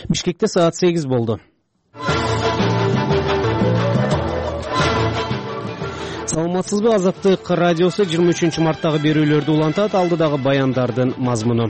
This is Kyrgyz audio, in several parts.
Бишкекте саат 8 болду. Саламатсызбы, Азаттык радиосу 23 марттагы берүүлөрдү улантат. Алдыдагы баяндардын мазмуну.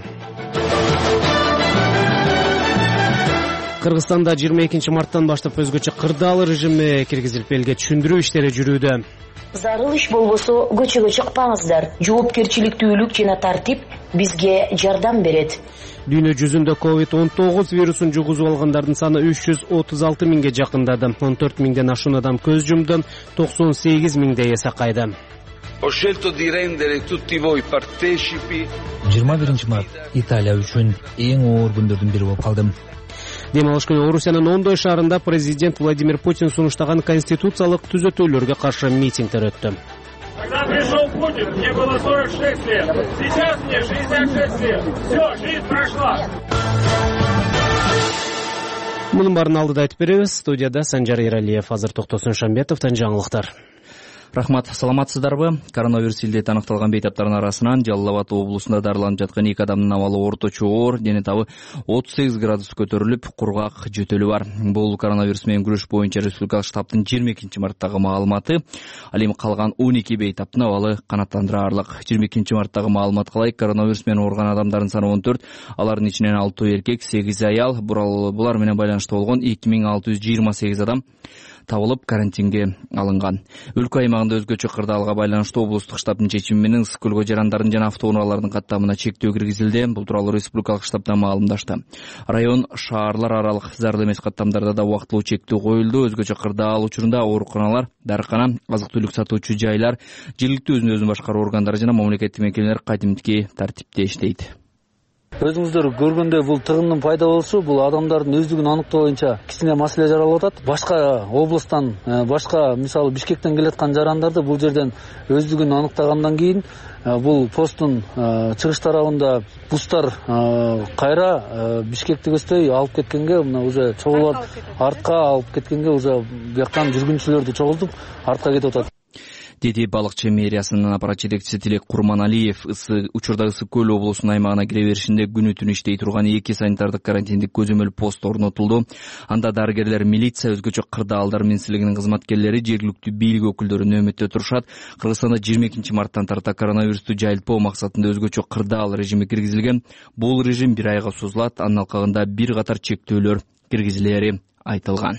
Кыргызстанда 22 марттан баштап өзгөчө кырдаал режими киргизилип элге түшүндүрүү иштери жүрүүдө. Зарыл иш болбосо көчөгө чыкпаңыздар. Жоопкерчиликтүүлүк жана тартип бизге жардам берет. Дүйнө жүзүндө COVID-19 вирусун жугузуп алгандардын саны 336 миңге жакындады. 14 миңден ашуун адам көз жумду, 98 миңдей сакайды. Ho scelto di rendere tutti voi partecipi. 21 март Италия үчүн эң оор күндөрдүн бири болуп калды. Дем алыш күнү Орусиянын ондой шаарында президент Владимир Путин сунуштаган конституциялык түзөтүүлөргө каршы митингдер өттү. Когда пришел Путин, мне было 46 лет. Сейчас мне 66 лет. Все, жизнь прошла. Мунун баарын алдыда айтып беребиз. Студияда Санжар Эралиев, Азыр Токтосун Шамбетовдон жаңылыктар. Рахмат, саламатсыздарбы? Коронавирус илдети аныкталган бейтаптардын арасынан Жалал Абад облусунда дарыланып жаткан 2 адамдын абалы орточо оор, дене табы 38 градус көтөрүлүп, кургак жөтөлү бар. Бул коронавирус менен күрөш боюнча республикалык штабтын 22 марттагы маалыматы. Ал эми калган 12 бейтаптын абалы канааттандырарлык. 22 марттагы маалымат калай, коронавирус менен ооруган адамдардын саны 14, алардын ичинен 6 эркек, 8 аял. Булар менен байланышта болгон 2628 адам табылып карантинге алынган. Өлкө аймагында өзгөчө кырдаалга байланыштуу облустук штабтын чечими менен ысык көлгө жарандардын жана автоунаалардын каттамына чектөө киргизилди. Бул тууралуу республикалык штабтан маалымдашты. Район, шаарлар аралык зарыл эмес каттамдарда да убактылуу чектөө коюлду. Өзгөчө кырдаал учурунда ооруканалар, дарыкана, азык-түлүк сатуучу жайлар, жергиликтүү өзүн башкаруу органдары жана мамлекеттик мекемелер кадимки тартипте иштейт. Өзүңүздөр көргөндөй бул тыгындын пайда болушу бул адамдардын өздүгүн аныктоо боюнча кичине маселе жаралып атат. Башка областтан, башка мисалы Бишкектен келаткан жарандарды бул жерден өздүгүн аныктагандан кийин бул посттун чыгыш тарабында бустар кайра Бишкекти көздөй алып кеткенге, мына уже чогулуп артка алып кеткенге, уже бияктан жүргүнчүлөрдү чогултуп артка кетип атат. Деди балыкчы мэриясынын аппарат жетекчиси Тилек Курманалиев. Учурда Ысык көл облусунун аймагына кире беришинде күнү-түнү иштей турган 2 санитардык карантиндик көзөмөл пост орнотулду. Анда дарыгерлер, милиция, өзгөчө кырдаалдар министрлигинин кызматкерлери, жергиликтүү бийлик өкүлдөрү нөөмөттө турушат. Кыргызстанда 22 марттан тарта коронавирусту жайылтпоо максатында өзгөчө кырдаал режими киргизилген. Бул режим 1 айга созулат. Анын алкагында бир катар чектөөлөр киргизилери айтылган.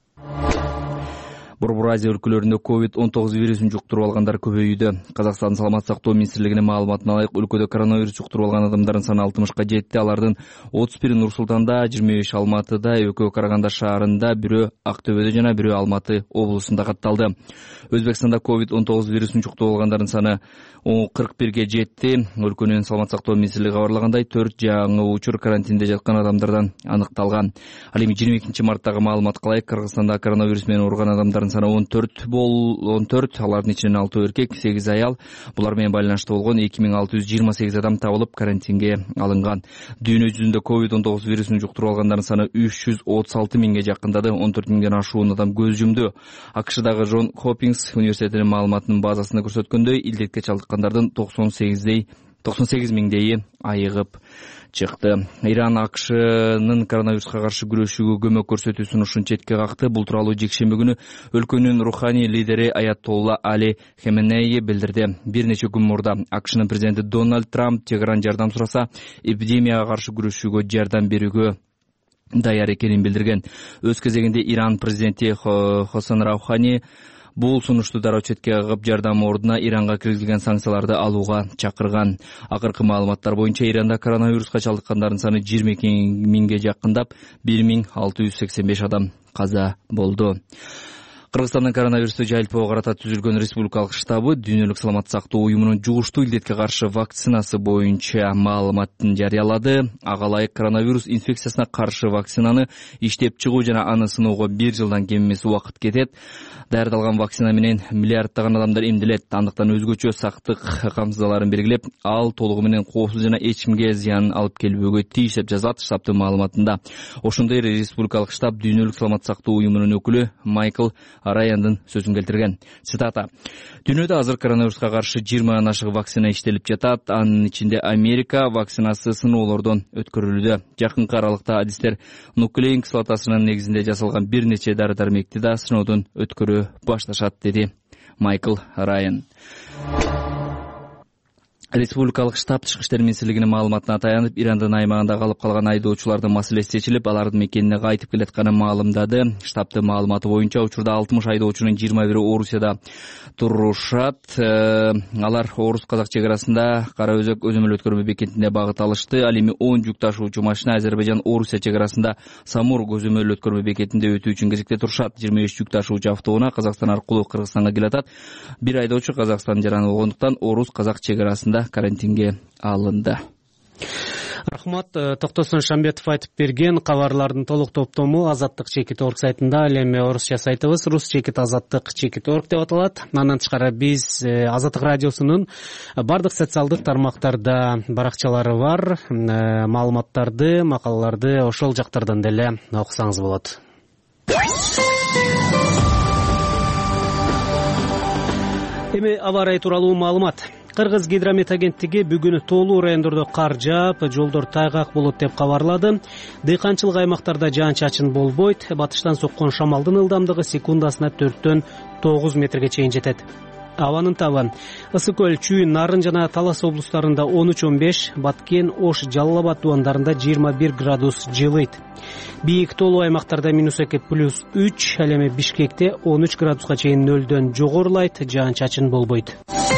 Борбор Азия өлкөлөрүндө COVID-19 вирусун жуктуруп алгандар көбөйүүдө. Казакстан саламаттык сактоо министрлигинин маалыматына ылайык, өлкөдө коронавирус жуктуруп алган адамдардын саны 60га жетти. Алардын 31 Нур Султанда, 25 Алматыда, экөө Караганда шаарында, бирөө Актөбөдө жана бирөө Алматы облусунда катталды. Өзбекстанда COVID-19 вирусун жуктуруп алгандардын саны 41ге жетти. Өлкөнүн саламаттык сактоо министрлиги кабарлагандай, 4 жаңы учур карантинде жаткан адамдардан аныкталган. Ал эми 22 марттагы маалымат калай, Кыргызстанда коронавирус менен ооруган адамдардын саны 14, алардын ичинен 6 эркек, 8 аял. Булар менен байланышта болгон 2628 адам табылып карантинге алынган. Дүйнө жүзүндө COVID-19 вирусун жуктуруп алгандардын саны 336 миңге жакындады. 14 миңден ашуун адам көз жумду. АКШдагы Джон Хопкинс университетинин маалыматынын базасында көрсөткөндөй, илдетке чалдыккандардын 98 миңдейи айыгып чыкты. Иран АКШнын коронавируска каршы күрөшүүгө көмөк көрсөтүү сунушун четке какты. Бул тууралуу жекшемби күнү өлкөнүн руханий лидери Аятолла Али Хаменеи билдирди. Бир нече күн мурда АКШнын президенти Дональд Трамп Тегеран жардам сураса, эпидемияга каршы күрөшүүгө жардам берүүгө даяр экенин билдирген. Өз кезегинде Иран президенти Хасан Раухани бул сунушту дароо четке кагып, жардам ордуна Иранга киргизилген санкцияларды алууга чакырган. Акыркы маалыматтар боюнча Иранда коронавируска чалдыккандардын саны 22 миңге жакындап, 1685 адам каза болду. Кыргызстандын коронавирусту жайылтпоого карата түзүлгөн республикалык штабы Дүйнөлүк саламаттык сактоо уюмунун жугуштуу илдетке каршы вакцинасы боюнча маалыматын жарыялады. Ага ылайык коронавирус инфекциясына каршы вакцинаны иштеп чыгуу жана аны сыноого 1 жылдан кем эмес убакыт кетет. Даярдалган вакцина менен миллиарддаган адамдар эмделет. Андыктан өзгөчө сактык камсыздаларын белгилеп, ал толугу менен коопсуз жана эч кимге зыян алып келбөөгө тийиш деп жазат штабтын маалыматында. Ошондой республикалык штаб Дүйнөлүк саламаттык сактоо уюмунун өкүлү Майкл Раяндын сөзүн келтирген. Цитата: "Дүйнөдө азыр коронавируска каршы 20 ашык вакцина иштелип жатат. Анын ичинде Америка вакцинасы сыноолордон өткөрүлүүдө. Жакынкы аралыкта адистер нуклеин кислотасынын негизинде жасалган бир нече дары-дармекти да сыноодон өткөрүү башташат", деди Майкл Райан. Республикалык штаб Тышкы иштер министрлигинин маалыматына таянып, Ирандын аймагында калып калган айдоочулардын маселеси чечилип, алардын мекенине кайтып келатканын маалымдады. Штабтын маалыматы боюнча, учурда 60 айдоочунун 21 Орусияда турушат. Алар Орус-Казак чек арасында Кара Өзөк өзөмөл өткөрмө бекетине багыт алышты. Ал эми 10 жүк ташуучу машина Азербайжан-Орусия чек арасында Самур өзөмөл өткөрмө бекетинде өтүү үчүн кезекте турушат. 23 жүк ташуучу автоунаа Казакстан аркылуу Кыргызстанга келатат. Бир айдоочу Казакстан жараны болгондуктан Орус-Казак чек арасында карантинге алынды. Рахмат. Токтосун Шамбетов айтып берген кабарлардын толук топтому Азаттык Чекит.орг сайтында, ал эми орусча сайтыбыз Рус-Азаттык Чекит.орg деп аталат. Андан тышкары биз Азаттык радиосунун бардык социалдык тармактарда баракчалары бар. Маалыматтарды, макалаларды ошол жактардан деле окусаңыз болот. Эми аба ырайы тууралуу маалымат. Кыргыз гидромет агенттиги бүгүн тоолуу райондордо кар жаап, жолдор тайгак болот деп кабарлады. Дыйканчылык аймактарда жаан-чачын болбойт. Батыштан соккон шамалдын ылдамдыгы секундасына 4-төн 9 метрге чейин жетет. Абанын табы: Ысык көл, Чүйүн, Нарын жана Талас облустарында 13-15, Баткен, Ош, Жалал Абад дубандарында 21 градус жылыйт. Бийик тоолуу аймактарда -2 +3, ал эми Бишкекте 13 градуска чейин нөлдөн жогорулайт, жаан-чачын болбойт.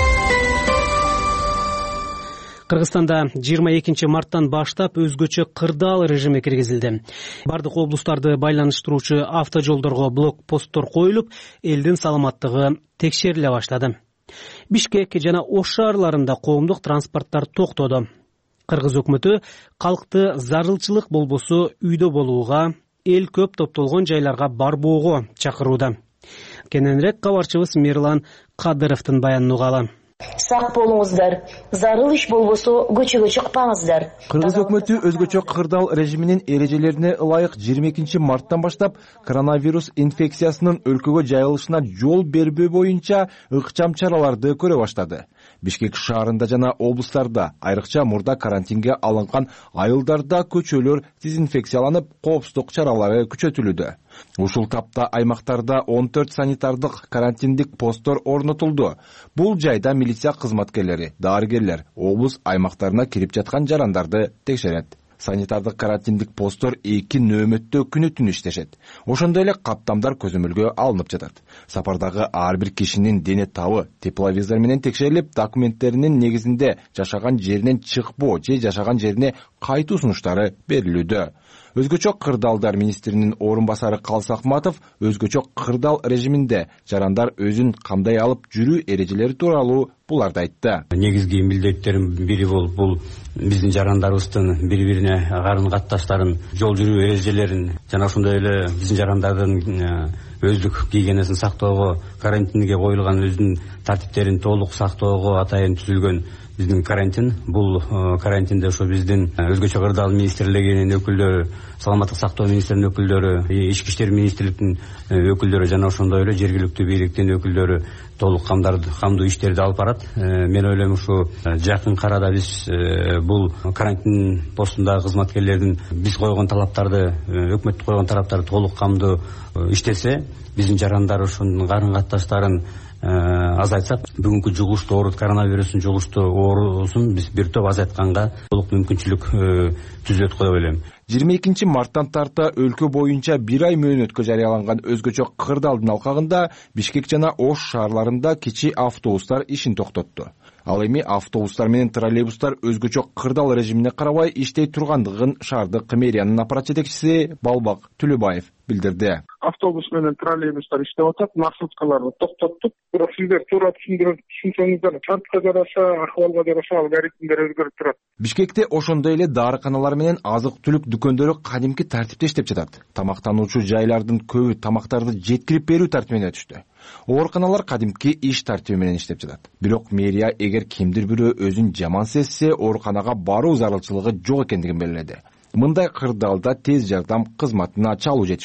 Кыргызстанда 22 марттан баштап өзгөчө кырдаал режими киргизилди. Бардык облустарды байланыштыруучу автожолдорго блокпосттор коюлуп, элдин саламаттыгы текшериле баштады. Бишкек жана Ош шаарларында коомдук транспорттар токтоду. Кыргыз өкмөтү калкты зарылчылык болбосо үйдө болууга, эл көп топтолгон жайларга барбоого чакырууда. Кененирээк кабарчыбыз Мирлан Кадыровдун баянын угалы. Сак болуңуздар. Зарыл иш болбосо көчөгө чыкпаңыздар. Кыргыз өкмөтү өзгөчө кырдаал режиминин эрежелерине ылайык 22 марттан баштап коронавирус инфекциясынын өлкөгө жайылышына жол бербөө боюнча ыкчам чараларды көрө баштады. Бишкек шаарында жана облустарда, айрыкча мурда карантинге алынган айылдарда көчөлөр дезинфекцияланып, коопсуздук чаралары күчөтүлүүдө. Ушул тапта аймактарда 14 санитардык карантиндик посттор орнотулду. Бул жайда милиция кызматкерлери, дарыгерлер облус аймактарына кирип жаткан жарандарды текшерет. Санитардык карантиндик посттор 2 нөөмөттө күнү-түн иштешет. Ошондой эле каптамдар көзөмөлгө алынып жатат. Сапардагы ар бир кишинин дене табы тепловизор менен текшерилип, документтеринин негизинде жашаган жеринен чыкпоо же жашаган жерине кайтуу сунуштары берилүүдө. Өзгөчө кырдаалдар министринин орун басары Калыс Акматов өзгөчө кырдаал режиминде жарандар өзүн камдай алып жүрүү эрежелери тууралуу буларды айтты. Негизги милдеттердин бири бул биздин жарандарыбыздын бири-бирине карын катташтарын, жол жүрүү эрежелерин жана ошондой эле биздин жарандардын өздүк гигиенасин сактоого, карантинге коюлган өзүнүн тартиптерин толук сактоого атайын түзүлгөн биздин карантин. Бул карантинде ошо биздин өзгөчө кырдаал министрлигинин өкүлдөрү, саламаттык сактоо министринин өкүлдөрү, ички иштер министрлигинин өкүлдөрү жана ошондой эле жергиликтүү бийликтин өкүлдөрү толук камдуу иштерди алып барат. Мен ойлойм ушу жакын арада биз бул карантин постундагы кызматкерлердин биз койгон талаптарды, өкмөт койгон талаптарды толук камдуу иштесе, биздин жарандар ушунун карын катташтарын азайтсак, бүгүнкү жугуштуу оору, коронавирустун жугуштуу оорусун биз бир топ азайтканга толук мүмкүнчүлүк түзөт деп ойлойм. 22 марттан тарта өлкө боюнча 1 ай мөөнөткө жарыяланган өзгөчө кырдаалдын алкагында Бишкек жана Ош шаарларында кичи автобустар ишин токтотту. Ал эми автобустар менен троллейбустар өзгөчө кырдаал режимине карабай иштей тургандыгын шаардык мэриянын аппарат жетекчиси Балбак Түлөбаев билдирди. Автобус менен троллейбустар иштеп атат, маршруткаларды токтоттук. Бирок сиздер туура түшүнсөңүздөр, шартка жараша, акыбалга жараша алгоритмдер өзгөрүп турат. Бишкекте ошондой эле дарыканалар менен азык-түлүк дүкөндөрү кадимки тартипте иштеп жатат. Тамактануучу жайлардын көбү тамактарды жеткирип берүү тартибине түштү. Ооруканалар кадимки иш тартиби менен иштеп жатат. Бирок мэрия эгер кимдир бирөө өзүн жаман сезсе, ооруканага баруу зарылчылыгы жок экендигин белгиледи. Мындай кырдаалда тез жардам кызматына чалуу жетиштүү.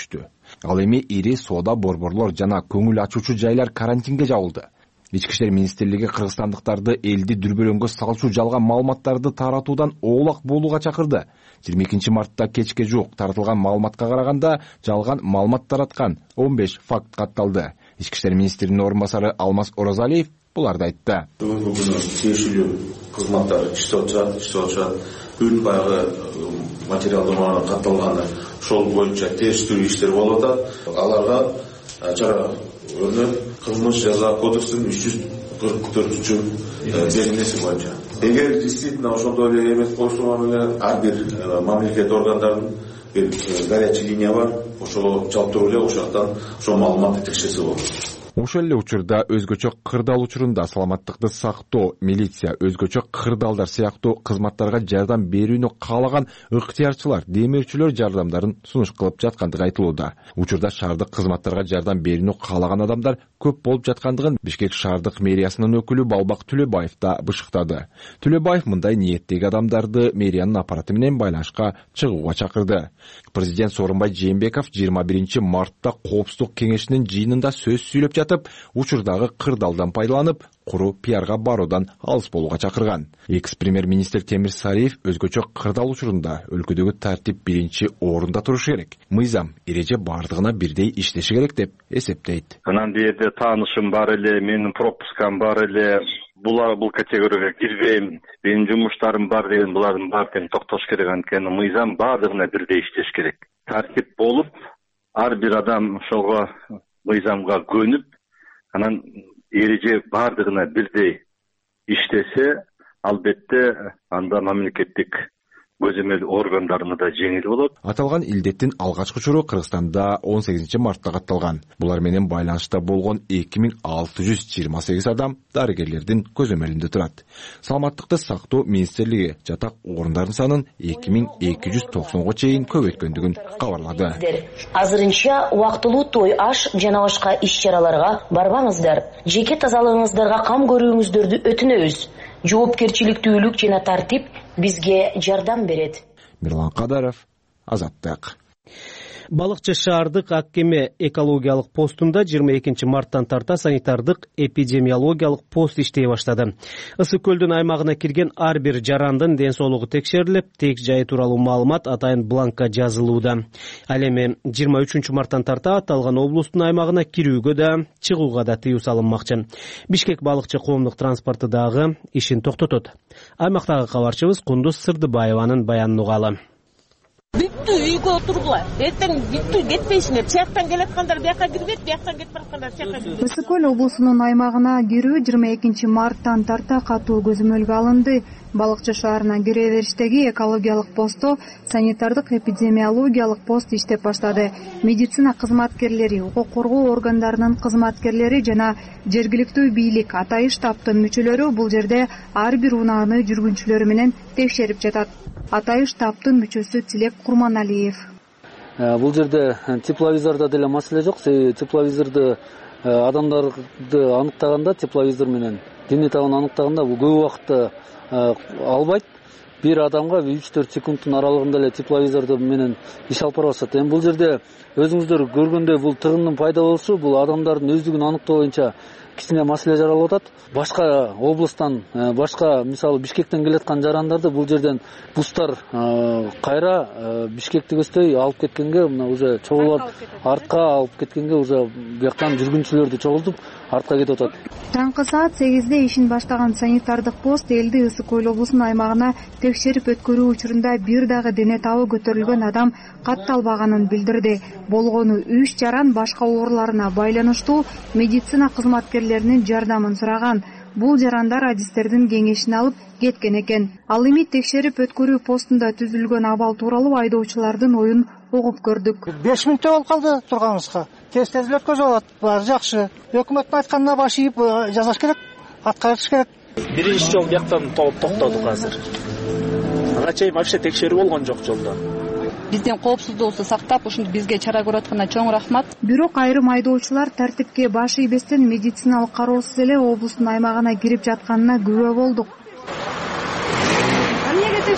Ал эми ири соода борборлор жана көңүл ачуучу жайлар карантинге жабылды. Ички иштер министрлиги кыргызстандыктарды элди дүрбөлөңгө салчу жалган маалыматтарды таратуудан оолак болууга чакырды. 22 мартта кечке жуук таратылган маалыматка караганда жалган маалымат тараткан 15 факт катталды. Ички иштер министринин орун басары Алмаз Оразалиев буларды айтты. Бүгүнкү күнү тиешелүү кызматтар иштеп жатат. Бүт баягы материалдар катталганы ошол боюнча териштирүү иштери болуп атат. Аларга чара көрүнөт. Кылмыш жаза кодекстин 344 беренеси боюнча. Эгер действительно ошондой эле эмес болсо менен ар бир мамлекет органдарынын бир горячий линия бар. Ошого чалып туруп эле ошоктан ошол маалыматты текшерсе болот. Ошол эле учурда өзгөчө кырдаал учурунда саламаттыкты сактоо, милиция, өзгөчө кырдаалдар сыяктуу кызматтарга жардам берүүнү каалаган ыктыярчылар, демөөрчүлөр жардамдарын сунуш кылып жаткандыгы айтылууда. Учурда шаардык кызматтарга жардам берүүнү каалаган адамдар көп болуп жаткандыгын Бишкек шаардык мэриясынын өкүлү Балбак Түлөбаев да бышыктады. Түлөбаев мындай ниеттеги адамдарды мэриянын аппараты менен байланышка чыгууга чакырды. Президент Сооронбай Жээнбеков 21 мартта Коопсуздук кеңешинин жыйынында сөз сүйлөп жатып, учурдагы кырдаалдан пайдаланып, куру пиарга баруудан алыс болууга чакырган. Экс-премьер-министр Темир Сариев өзгөчө кырдаал учурунда өлкөдөгү тартип биринчи орунда турушу керек. Мыйзам, эреже бардыгына бирдей иштеши керек деп эсептейт. Анан бирде таанышым бар эле, менин пропускам бар эле, бул категорияга кирбейм, менин жумуштарым бар деген булардын баарын токтош керек. Анткени мыйзам бардыгына бирдей иштеш керек. Тартип болуп, ар бир адам ошого мыйзамга көнүп, анан эреже бардыгына бирдей иштесе, албетте анда мамлекеттик көзөмөл органдарына да жеңил болот. Аталган илдеттин алгачкы учуру Кыргызстанда 18 мартта катталган. Булар менен байланышта болгон 2628 адам дарыгерлердин көзөмөлүндө турат. Саламаттыкты сактоо министрлиги жатак орундардын санын 2290го чейин көбөйткөндүгүн кабарлады. Азырынча убактылуу той аш жана башка иш-чараларга барбаңыздар. Жеке тазалыгыңыздарга кам көрүүңүздөрдү өтүнөбүз. Жоопкерчиликтүүлүк жана тартип бизге жардам берет. Мирлан Кадаров, Азаттык. Балыкчы шаардык ак кеме экологиялык постунда 22 марттан тарта санитардык эпидемиологиялык пост иштей баштады. Ысык көлдүн аймагына кирген ар бир жарандын ден соолугу текшерилип, тек жайы тууралуу маалымат атайын бланкка жазылууда. Ал эми 23 марттан тарта аталган облустун аймагына кирүүгө да, чыгууга да тыюу салынмакчы. Бишкек балыкчы коомдук транспорту дагы ишин токтотот. Аймактагы кабарчыбыз Кундуз Сырдыбаеванын баянын угалы. Бүттү үйгө отургула. Эртең бүттү кетпейсиңер. Чаяктан келаткандар бияка кирбейт, бияктан кетип бараткандар чаяка кирбейт. Ысык көл облусунун аймагына кирүү 22 марттан тарта катуу көзөмөлгө алынды. Балыкчы шаарына кире бериштеги экологиялык постто санитардык эпидемиологиялык пост иштеп баштады. Медицина кызматкерлери, укук коргоо органдарынын кызматкерлери жана жергиликтүү бийлик, атайын штабтын мүчөлөрү бул жерде ар бир унааны жүргүнчүлөрү менен текшерип жатат. Атайын штабтын мүчөсү Тилек Курманалиев. Бул жерде тепловизордо деле маселе жок. Тепловизорду адамдарды аныктаганда, тепловизор менен дене табын аныктаганда бул көп убакытты албайт. Бир адамга 3-4 секундтун аралыгында эле тепловизорду менен иш алып барышат. Эми бул жерде өзүңүздөр көргөндөй бул тыгындын пайда болушу, бул адамдардын өздүгүн аныктоо боюнча кичине маселе жаралып атат. Башка облустан, башка мисалы Бишкектен келаткан жарандарды бул жерден бустар кайра Бишкекти көздөй алып кеткенге, мына уже чогулап артка алып кеткенге, уже бияктан жүргүнчүлөрдү чогултуп артка кетип атат. Таңкы саат 8-де ишин баштаган санитардык пост элди Ысык көл облусунун аймагына текшерип өткөрүү учурунда бир дагы дене табы көтөрүлгөн адам катталбаганын билдирди. Болгону 3 жаран башка ооруларына байланыштуу медицина кызматкерлеринин жардамын сураган. Бул жарандар адистердин кеңешин алып кеткен экен. Ал эми текшерип өткөрүү постунда түзүлгөн абал тууралуу айдоочулардын оюн угуп көрдүк. 5 мүнөттө болуп калды турганыбызга. Тез өткөзүп алат. Баары жакшы. Өкмөттүн айтканына баш ийип жасаш керек, аткарыш керек. Биринчи жол бияктан токтодук азыр. Ага чейин вообще текшерүү болгон жок жолдо. Биздин коопсуздугубузду сактап, ушинтип бизге чара көрүп атканына чоң рахмат. Бирок айрым айдоочулар тартипке баш ийбестен медициналык кароосуз эле облустун аймагына кирип жатканына күбө болдук.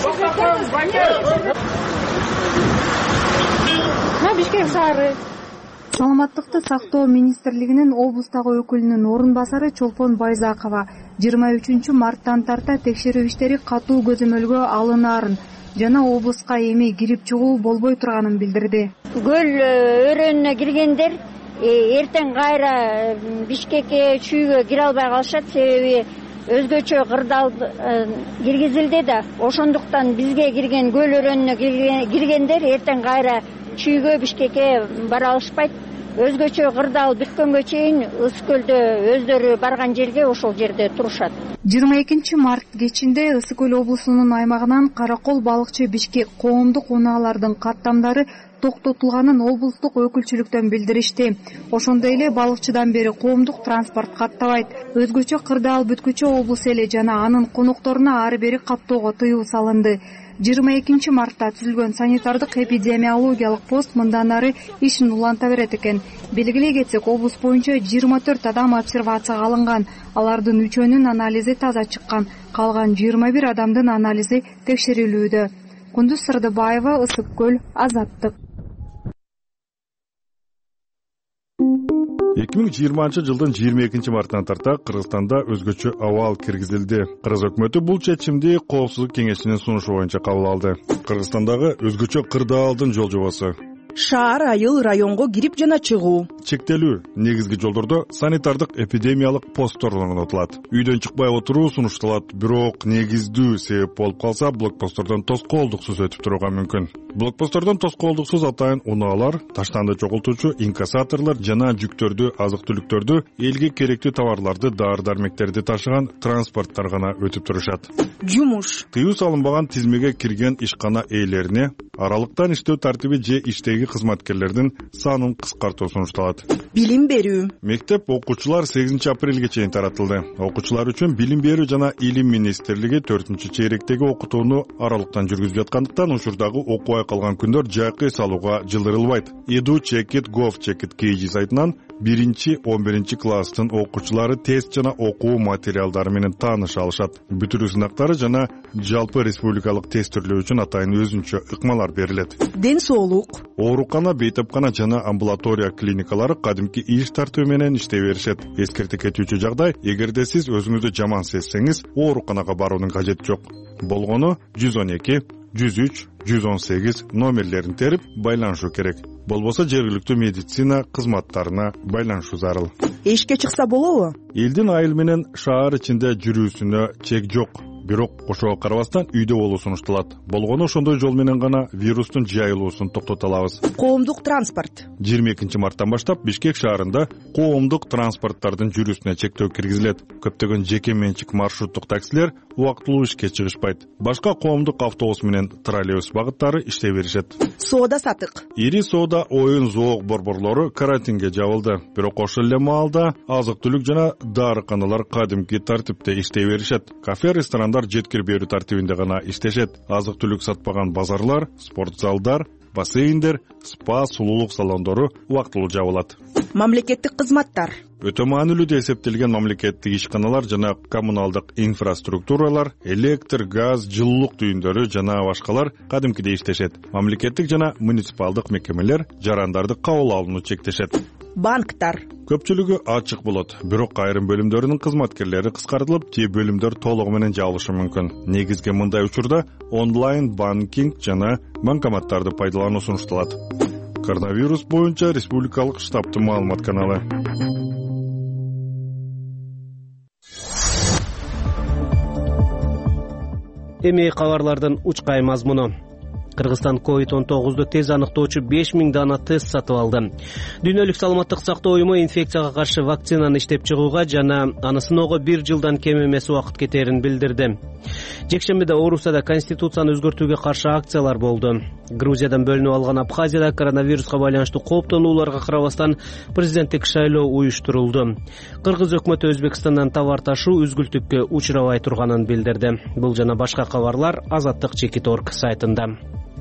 Бишкек шаары Саламаттыкты сактоо министрлигинин облустагы өкүлүнүн орун басары Чолпон Байзакова 23 марттан тарта текшерүү иштери катуу көзөмөлгө алынаарын жана облуска эми кирип чыгуу болбой турганын билдирди. Көл өрөөнүнө киргендер эртең кайра Бишкекке, Чүйгө кире албай калышат, себеби өзгөчө кырдаал киргизилди да. Ошондуктан бизге кирген көл өрөөнүнө киргендер эртең кайра Чүйгө, Бишкекке бара алышпайт. Өзгөчө кырдаал бүткөнгө чейин Ысык көлдө өздөрү барган жерге ошол жерде турушат. 22 март кечинде Ысык көл облусунун аймагынан Каракол балыкчы Бишкек коомдук унаалардын каттамдары токтотулганын облустук өкүлчүлүктөн билдиришти. Ошондой эле балыкчыдан бери коомдук транспорт каттабайт. Өзгөчө кырдаал бүткүчү облус эли жана анын конокторуна ары бери каттоого тыюу салынды. 22 мартта түзүлгөн санитардык эпидемиологиялык пост мындан ары ишин уланта берет экен. Белгилей кетсек, облус боюнча 24 адам обсервацияга алынган. Алардын 3-өнүн анализи таза чыккан. Калган 21 адамдын анализи текшерилүүдө. Кундуз Сырдыбаева, Ысык көл, Азаттык. 2020 жылдын 22 мартынан тарта Кыргызстанда өзгөчө абал киргизилди. Кыргыз өкмөтү бул чечимди Коопсуздук кеңешинин сунушу боюнча кабыл алды. Кыргызстандагы өзгөчө кырдаалдын жол жобосу. Шаар, айыл, районго кирип жана чыгуу. Чектелүү негизги жолдордо санитардык эпидемиялык посттор орнотулат. Үйдөн чыкпай отуруу сунушталат, бирок негиздүү себеп болуп калса, блокпосттордон тоскоолдуксуз өтүп турууга мүмкүн. Блокпосттордон тоскоолдуксуз атайын унаалар, таштанды чогултуучу инкассаторлор жана жүктөрдү, азык-түлүктөрдү, элге керектүү товарларды, дары-дармектерди ташыган транспорттор гана өтүп турушат. Жумуш. Тыюу салынбаган тизмеге кирген ишкана ээлерине аралыктан иштөө тартиби же иштеги кызматкерлердин санын кыскартуу сунушталат. Билим берүү. Мектеп окуучулар 8 апрелге чейин таратылды. Окуучулар үчүн Билим берүү жана Илим министрлиги 4-чейректеги окутууну аралыктан жүргүзүп жаткандыктан учурдагы окубай калган күндөр жайкы салууга жылдырылбайт. edu.checkit.gov.kg сайтынан 1-11 класстын окуучулары тест жана окуу материалдары менен тааныша алышат. Бүтүрүү сынактары жана жалпы республикалык тестирлөө үчүн атайын өзүнчө ыкмалар берилет. Ден соолук. Оорукана, бейтапкана жана амбулатория клиникалары кадимки иш тартуу менен иштей беришет. Эскерте кетүүчү жагдай, эгерде сиз өзүңүздү жаман сезсеңиз, ооруканага баруунун кажети жок. Болгону 112, 103, 118 номерлерин терип байланышуу керек. Болбосо жергиликтүү медицина кызматтарына байланышуу зарыл. Эшикке чыкса болобу? Элдин айыл менен шаар ичинде жүрүүсүнө чек жок. Бирок ошого карабастан үйдө болуу сунушталат. Болгону ошондой жол менен гана вирустун жайылуусун токтото алабыз. Коомдук транспорт. 22 марттан баштап Бишкек шаарында коомдук транспорттардын жүрүүсүнө чектөө киргизилет. Көптөгөн жеке менчик маршруттук таксилер убактылуу ишке чыгышпайт. Башка коомдук автобус менен троллейбус багыттары иштей беришет. Соода сатык. Ири соода, оюн, зоок борборлору карантинге жабылды. Бирок ошол эле маалда азык-түлүк жана дарыканалар кадимки тартипте иштей беришет. Кафе, ресторандар жеткирип берүү тартибинде гана иштешет. Азык-түлүк сатпаган базарлар, спорт залдар, бассейндер, спа, сулуулук салондору убактылуу жабылат. Мамлекеттик кызматтар. Өтө маанилүү деп эсептелген мамлекеттик ишканалар жана коммуналдык инфраструктуралар, электр, газ, жылуулук түйүндөрү жана башкалар кадимкидей иштешет. Мамлекеттик жана муниципалдык мекемелер жарандарды кабыл алууну чектешет. Банктар. Көпчүлүгү ачык болот, бирок айрым бөлүмдөрүнүн кызматкерлери кыскартылып, же бөлүмдөр толугу менен жабылышы мүмкүн. Негизги мындай учурда онлайн банкинг жана банкоматтарды пайдалануу сунушталат. Коронавирус боюнча республикалык штабтын маалымат каналы. Эми кабарлардын учкай мазмуну. Кыргызстан COVID-19 тез аныктоочу 5000 дана тест сатып алды. Дүйнөлүк саламаттык сактоо уюму инфекцияга каршы вакцинаны иштеп чыгууга жана аны сыноого 1 жылдан кем эмес убакыт кетерин билдирди. Жекшембиде Орусияда конституцияны өзгөртүүгө каршы акциялар болду. Грузиядан бөлүнүп алган Абхазияда коронавируска байланыштуу кооптонууларга карабастан президенттик шайлоо уюштурулду. Кыргыз өкмөтү Өзбекстандан товар ташуу үзгүлтүккө учурабай турганын билдирди. Бул жана башка кабарлар Азаттык.org сайтында.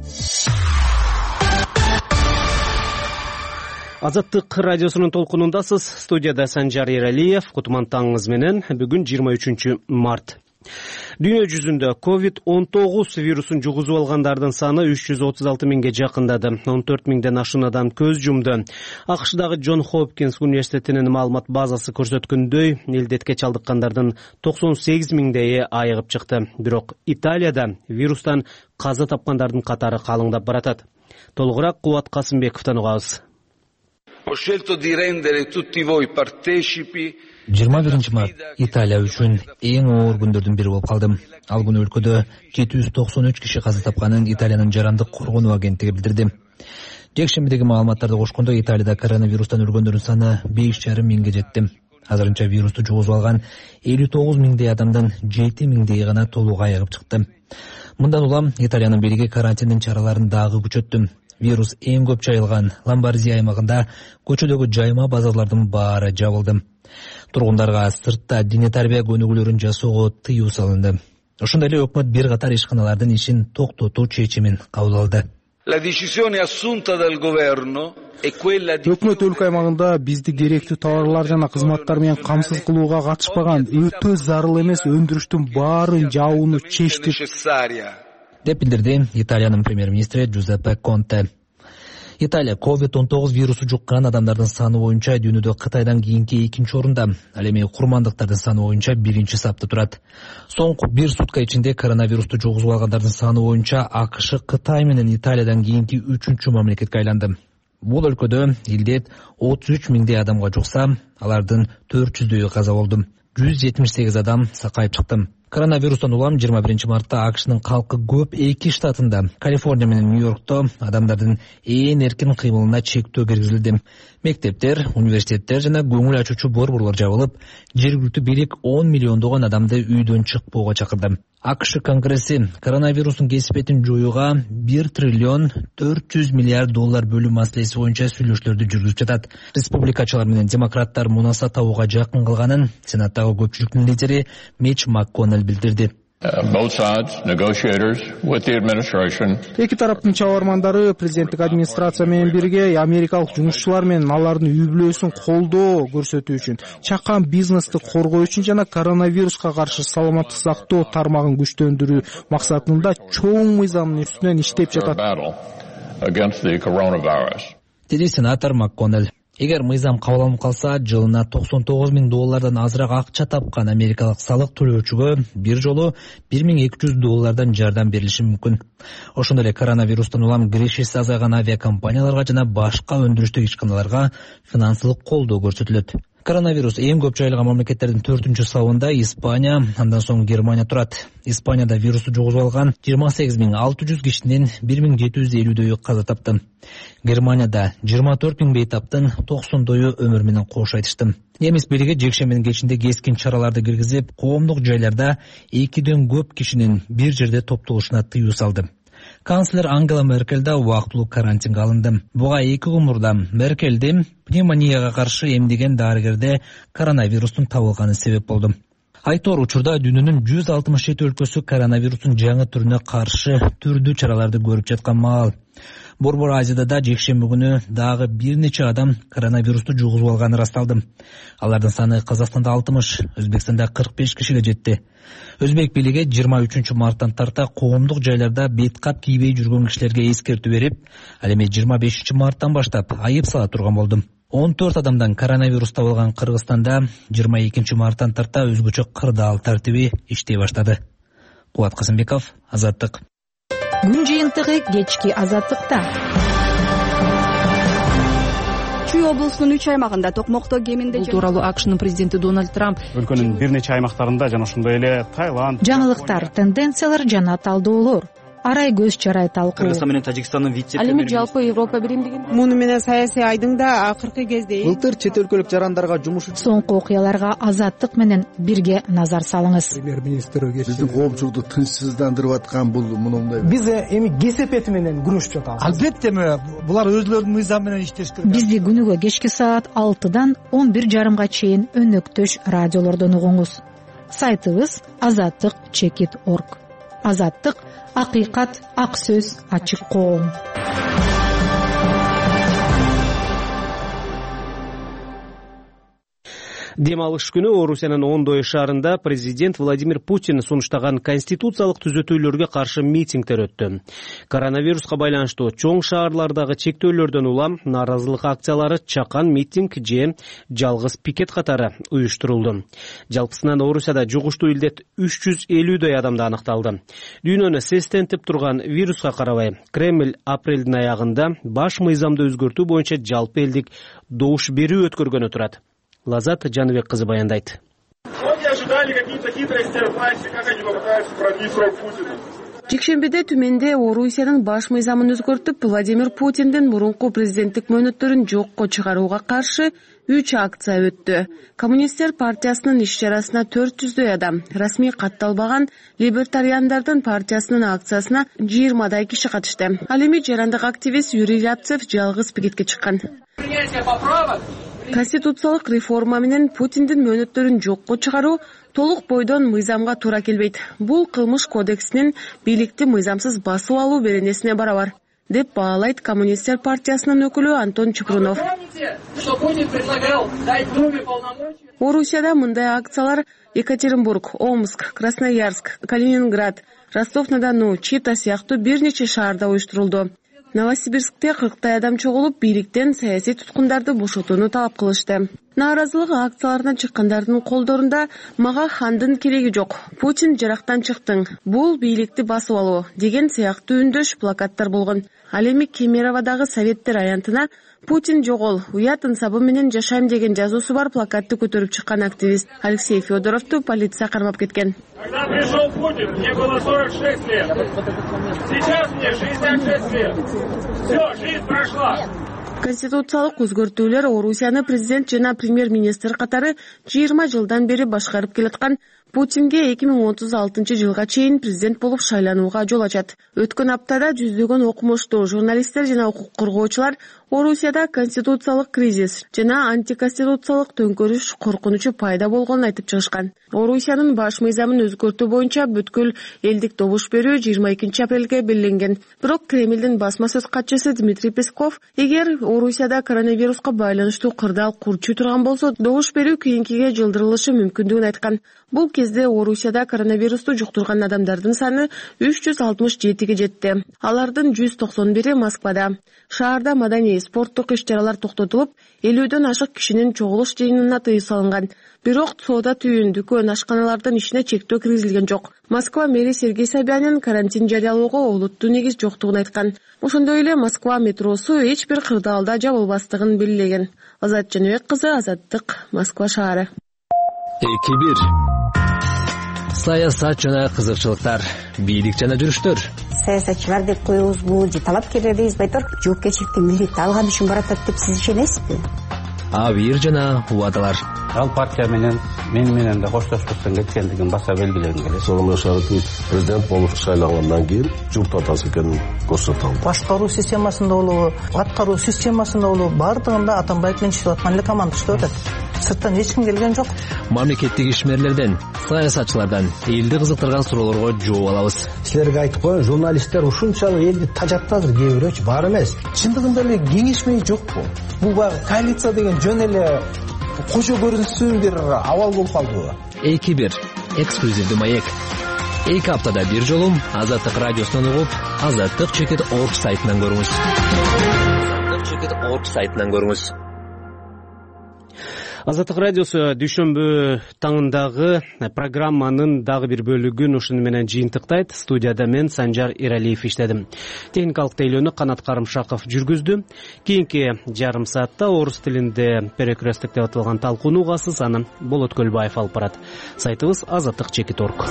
Азаттык радиосунун толкунундасыз. Студияда Санжар Эралиев. Кутман таңыңыз менен. Бүгүн 23 март. Дүйнө жүзүндө COVID-19 вирусун жугузуп алгандардын саны 336 миңге жакындады. 14 миңден ашуун адам көз жумду. АКШдагы Джон Хопкинс университетинин маалымат базасы көрсөткөндөй, илдетке чалдыккандардын 98 миңдейи айыгып чыкты. Бирок Италияда вирустан каза тапкандардын катары калыңдап баратат. Толугураак Кубат Касымбековдон угабыз. Ho scelto di rendere tutti voi partecipi 21 март Италия үчүн эң оор күндөрдүн бири болуп калды. Ал күнү өлкөдө 793 киши каза тапканын Италиянын жарандык коргонуу агенттиги билдирди. Жекшембидеги маалыматтарды кошкондо Италияда коронавирустан өлгөндөрдүн саны 5,5 миңге жетти. Азырынча вирусту жугузуп алган 59 миңдей адамдын 7 миңдейи гана толук айыгып чыкты. Мындан улам Италиянын бийлиги карантиндин чараларын дагы күчөттү. Вирус эң көп жайылган Ломбардия аймагында көчөдөгү жайма базарлардын баары жабылды. Тургундарга сыртта диний тарбия көнүгүүлөрүн жасоого тыюу салынды. Ошондой эле өкмөт бир катар ишканалардын ишин токтотуу чечимин кабыл алды. Өкмөт өлкө аймагында бизди керектүү товарлар жана кызматтар менен камсыз кылууга катышпаган өтө зарыл эмес өндүрүштүн баарын жабууну чечти, деп билдирди Италиянын премьер-министри Джузеппе Конте. Италия COVID-19 вирусу жуккан адамдардын саны боюнча дүйнөдө Кытайдан кийинки 2-орунда, ал эми курмандыктардын саны боюнча 1-чи сапта турат. Соңку 1 сутка ичинде коронавирусту жугузуп алгандардын саны боюнча АКШ Кытай менен Италиядан кийинки 3-чү мамлекетке айланды. Бул өлкөдө илдет 33 миңдей адамга жукса, алардын 400дөйү каза болду. 178 адам сакайып чыкты. Коронавирустан улам 21 мартта АКШнын калкы көп 2 штатында, Калифорния менен Нью-Йоркто адамдардын ээн эркин кыймылына чектөө киргизилди. Мектептер, университеттер жана көңүл ачуучу борборлор жабылып, жергиликтүү бийлик 10 миллиондогон адамды үйдөн чыкпоого чакырды. АКШ Конгресси коронавирустун кесипетин жоюуга 1 триллион 400 миллиард доллар бөлүү маселеси боюнча сүйлөшүүлөрдү жүргүзүп жатат. Республикачылар менен демократтар мунаса табууга жакын кылганын Сенаттагы көпчүлүктүн лидери Мич МакКоннелл билдирди. Эки тараптын чабармандары президенттик администрация менен бирге америкалык жумушчулар менен алардын үй бүлөсүн колдоо көрсөтүү үчүн, чакан бизнести коргоо үчүн жана коронавируска каршы саламаттык сактоо тармагын күчтөндүрүү максатында чоң мыйзамдын үстүнөн иштеп жатат, деди сенатор МакКоннелл. Эгер мыйзам кабыл алынып калса, жылына 99 миң доллардан азыраак акча тапкан америкалык салык төлөөчүгө бир жолу 1200 доллардан жардам берилиши мүмкүн. Ошондой эле коронавирустан улам кирешеси азайган авиакомпанияларга жана башка өндүрүштүк ишканаларга финансылык колдоо көрсөтүлөт. Коронавирус эң көп жайылган мамлекеттердин 4-сабында Испания, андан соң Германия турат. Испанияда вирусту жугузуп алган 28.600 кишинин 1.750дөйү каза тапты. Германияда 24 бейтаптын 90дөйү өмүр менен кош айтышты. Немис бийлиги жекшембинин кечинде кескин чараларды киргизип, коомдук жайларда 2ден көп кишинин бир жерде топтолушуна тыюу салды. Канцлер Ангела Меркель да убактылуу карантинге алынды. Буга 2 күн мурда Меркелди пневмонияга каршы эмдеген дарыгерде коронавирустун табылганы себеп болду. Айтор учурда дүйнөнүн 167 өлкөсү коронавирустун жаңы түрүнө каршы түрдүү чараларды көрүп жаткан маал. Борбор Азияда да жекшемби күнү дагы бир нече адам коронавирусту жугузуп алганы ырасталды. Алардын саны Казакстанда 60, Өзбекстанда 45 кишиге жетти. Өзбек бийлиги 23 марттан тарта коомдук жайларда беткап кийбей жүргөн кишилерге эскертүү берип, ал эми 25 марттан баштап айып сала турган болду. 14 адамдан коронавирус табылган Кыргызстанда 22 марттан тарта өзгөчө кырдаал тартиби иштей баштады. Кубат Касымбеков, Азаттык. Күн жыйынтыгы кечки Азаттыкта. Чүй облусунун 3 аймагында токмокто кеминде бул тууралуу АКШнын президенти Дональд Трамп өлкөнүн бир нече аймактарында жана ошондой эле Таиланд жаңылыктар, тенденциялар жана талдоолор арай көз чарай талкуу. Кыргызстан менен Тажикстандын Ал эми жалпы Европа биримдигин муну менен саясий айдың да акыркы кезде былтыр чет өлкөлүк жарандарга жумуш үчүн соңку окуяларга Азаттык менен бирге назар салыңыз. Премьер-министр биздин коомчулукту тынчсыздандырып аткан бул мындай. Биз эми кесепети менен күрөшүп жатабыз. Албетте булар өзлөрүнүн мыйзамы менен иштеш керек. Бизди күнүгө кечки саат 6-дан 11:30 чейин өнөктөш радиолордон угуңуз. Сайтыбыз azattik.org. Азаттык — акыйкат, ак сөз, ачык коом. Дем алыш күнү Орусиянын Ондой шаарында президент Владимир Путин сунуштаган конституциялык түзөтүүлөргө каршы митингдер өттү. Коронавируска байланыштуу чоң шаарлардагы чектөөлөрдөн улам нааразылык акциялары, чакан митинг же жалгыз пикет катары уюштурулду. Жалпысынан Орусияда жугуштуу илдет 350дөй адамда аныкталды. Дүйнөнү сестентип турган вируска карабай, Кремль апрелдин аягында баш мыйзамды өзгөртүү боюнча жалпы элдик добуш берүү өткөргөнү турат. Лазат Жаныбек кызы баяндайт. Жекшембиде Түменде Орусиянын баш мыйзамын өзгөртүп, Владимир Путиндин мурунку президенттик мөөнөттөрүн жокко чыгарууга каршы 3 акция өттү. Коммунисттер партиясынын иш-чарасына 400дөй адам, расмий катталбаган либертариандардын партиясынын акциясына 20дай киши катышты. Ал эми жарандык активист Юрий Рябцев жалгыз пикетке чыккан. Конституциялык реформа менен Путиндин мөөнөттөрүн жокко чыгаруу толук бойдон мыйзамга туура келбейт. Бул кылмыш кодексинин бийликти мыйзамсыз басып алуу беренесине барабар, деп баалайт Коммунисттер партиясынын өкүлү Антон Чупрунов. Орусияда мындай акциялар Екатеринбург, Омск, Красноярск, Калининград, Ростов-на-Дону, Чита сыяктуу бир нече шаарда уюштурулду. Новосибирскте 40тай адам чогулуп, бийликтен саясий туткундарды бошотууну талап кылышты. Нааразылык акцияларына чыккандардын колдорунда "Мага хандын кереги жок, Путин жарактан чыктың, бул бийликти басып алуу" деген сыяктуу үндөш плакаттар болгон. Ал эми Кемеровадагы советтер аянтына "Путин жогол, уят ынсабы менен жашайм" деген жазуусу бар плакатты көтөрүп чыккан активист Алексей Федоровду полиция кармап кеткен. Когда пришел Путин, мне было 46 лет. Сейчас мне 66 лет. Все, жизнь прошла. Конституциялык өзгөртүүлөр Орусияны президент жана премьер-министр катары 20 жылдан бери башкарып келаткан Путинге 2036 жылга чейин президент болуп шайланууга жол ачат. Өткөн аптада жүздөгөн окумуштуу журналисттер жана укук коргоочулар Орусияда конституциялык кризис жана антиконституциялык төңкөрүш коркунучу пайда болгонун айтып чыгышкан. Орусиянын баш мыйзамын өзгөртүү боюнча бүткүл элдик добуш берүү 22 апрелге белгиленген. Бирок Кремлдин басма сөз катчысы Дмитрий Песков, эгер Орусияда коронавируска байланыштуу кырдаал курчуй турган болсо, добуш берүү кийинкиге жылдырылышы мүмкүндүгүн айткан. Бул кезде Орусияда коронавирусту жуктурган адамдардын саны 367ге жетти. Алардын 191-и Москвада. Шаарда маданий, спорттук иш-чаралар токтотулуп, 50дөн ашык кишинин чогулуш жыйынына тыюу салынган. Бирок соода түйүн, дүкөн, ашканалардын ишине чектөө киргизилген жок. Москва мэри Сергей Собянин карантин жарыялоого олуттуу негиз жоктугун айткан. Ошондой эле Москва метросу эч бир кырдаалда жабылбастыгын белгилеген. Азат Жаныбек кызы, Азаттык, Москва шаары. 2-1. Саясат жана кызыкчылыктар, бийлик жана жүрүштөр. Саясатчылар деп коебузбу, же талапкерлер дейбизби, айтор жоопкерчиликтин милдети алган үчүн баратат деп сиз ишенесизби? Абийир жана убадалар. Ал партия мени менен да коштошпостон кеткендигин баса белгилегим келет. Оңой шаардын президент болуп шайлангандан кийин журт атасы экенин көрсөтө алды. Башкаруу системасында болобу, аткаруу системасында болобу, бардыгында Атамбаев менен иштеп аткан эле команда иштеп атат. Сырттан эч ким келген жок. Мамлекеттик ишмерлерден, саясатчылардан элди кызыктырган суроолорго жооп алабыз. Силерге айтып коеюн, журналисттер ушунчалык элди тажатты азыр, кээ бирөөчү бар эмес. Чындыгында эле кеңешмей жокпу? Бул баягы коалиция деген жөн эле кошо көрүнсүн бир абал болуп калдыбы? 2-1. Эксклюзивдүү маек. 2 аптада бир жолу Азаттык радиосунан угуп, Азаттык.org сайтынан көрүңүз. Азаттык.org сайтынан көрүңүз. Азаттык радиосу дүйшөмбү таңындагы программанын дагы бир бөлүгүн ушуну менен жыйынтыктайт. Студияда мен Санжар Иралиев иштедим. Техникалык тейлөөнү Канат Карымшаков жүргүздү. Кийинки жарым саатта орус тилинде перекрестик деп аталган талкууну угасыз, аны Болот Көлбаев алып барат. Сайтыбыз azattik.org.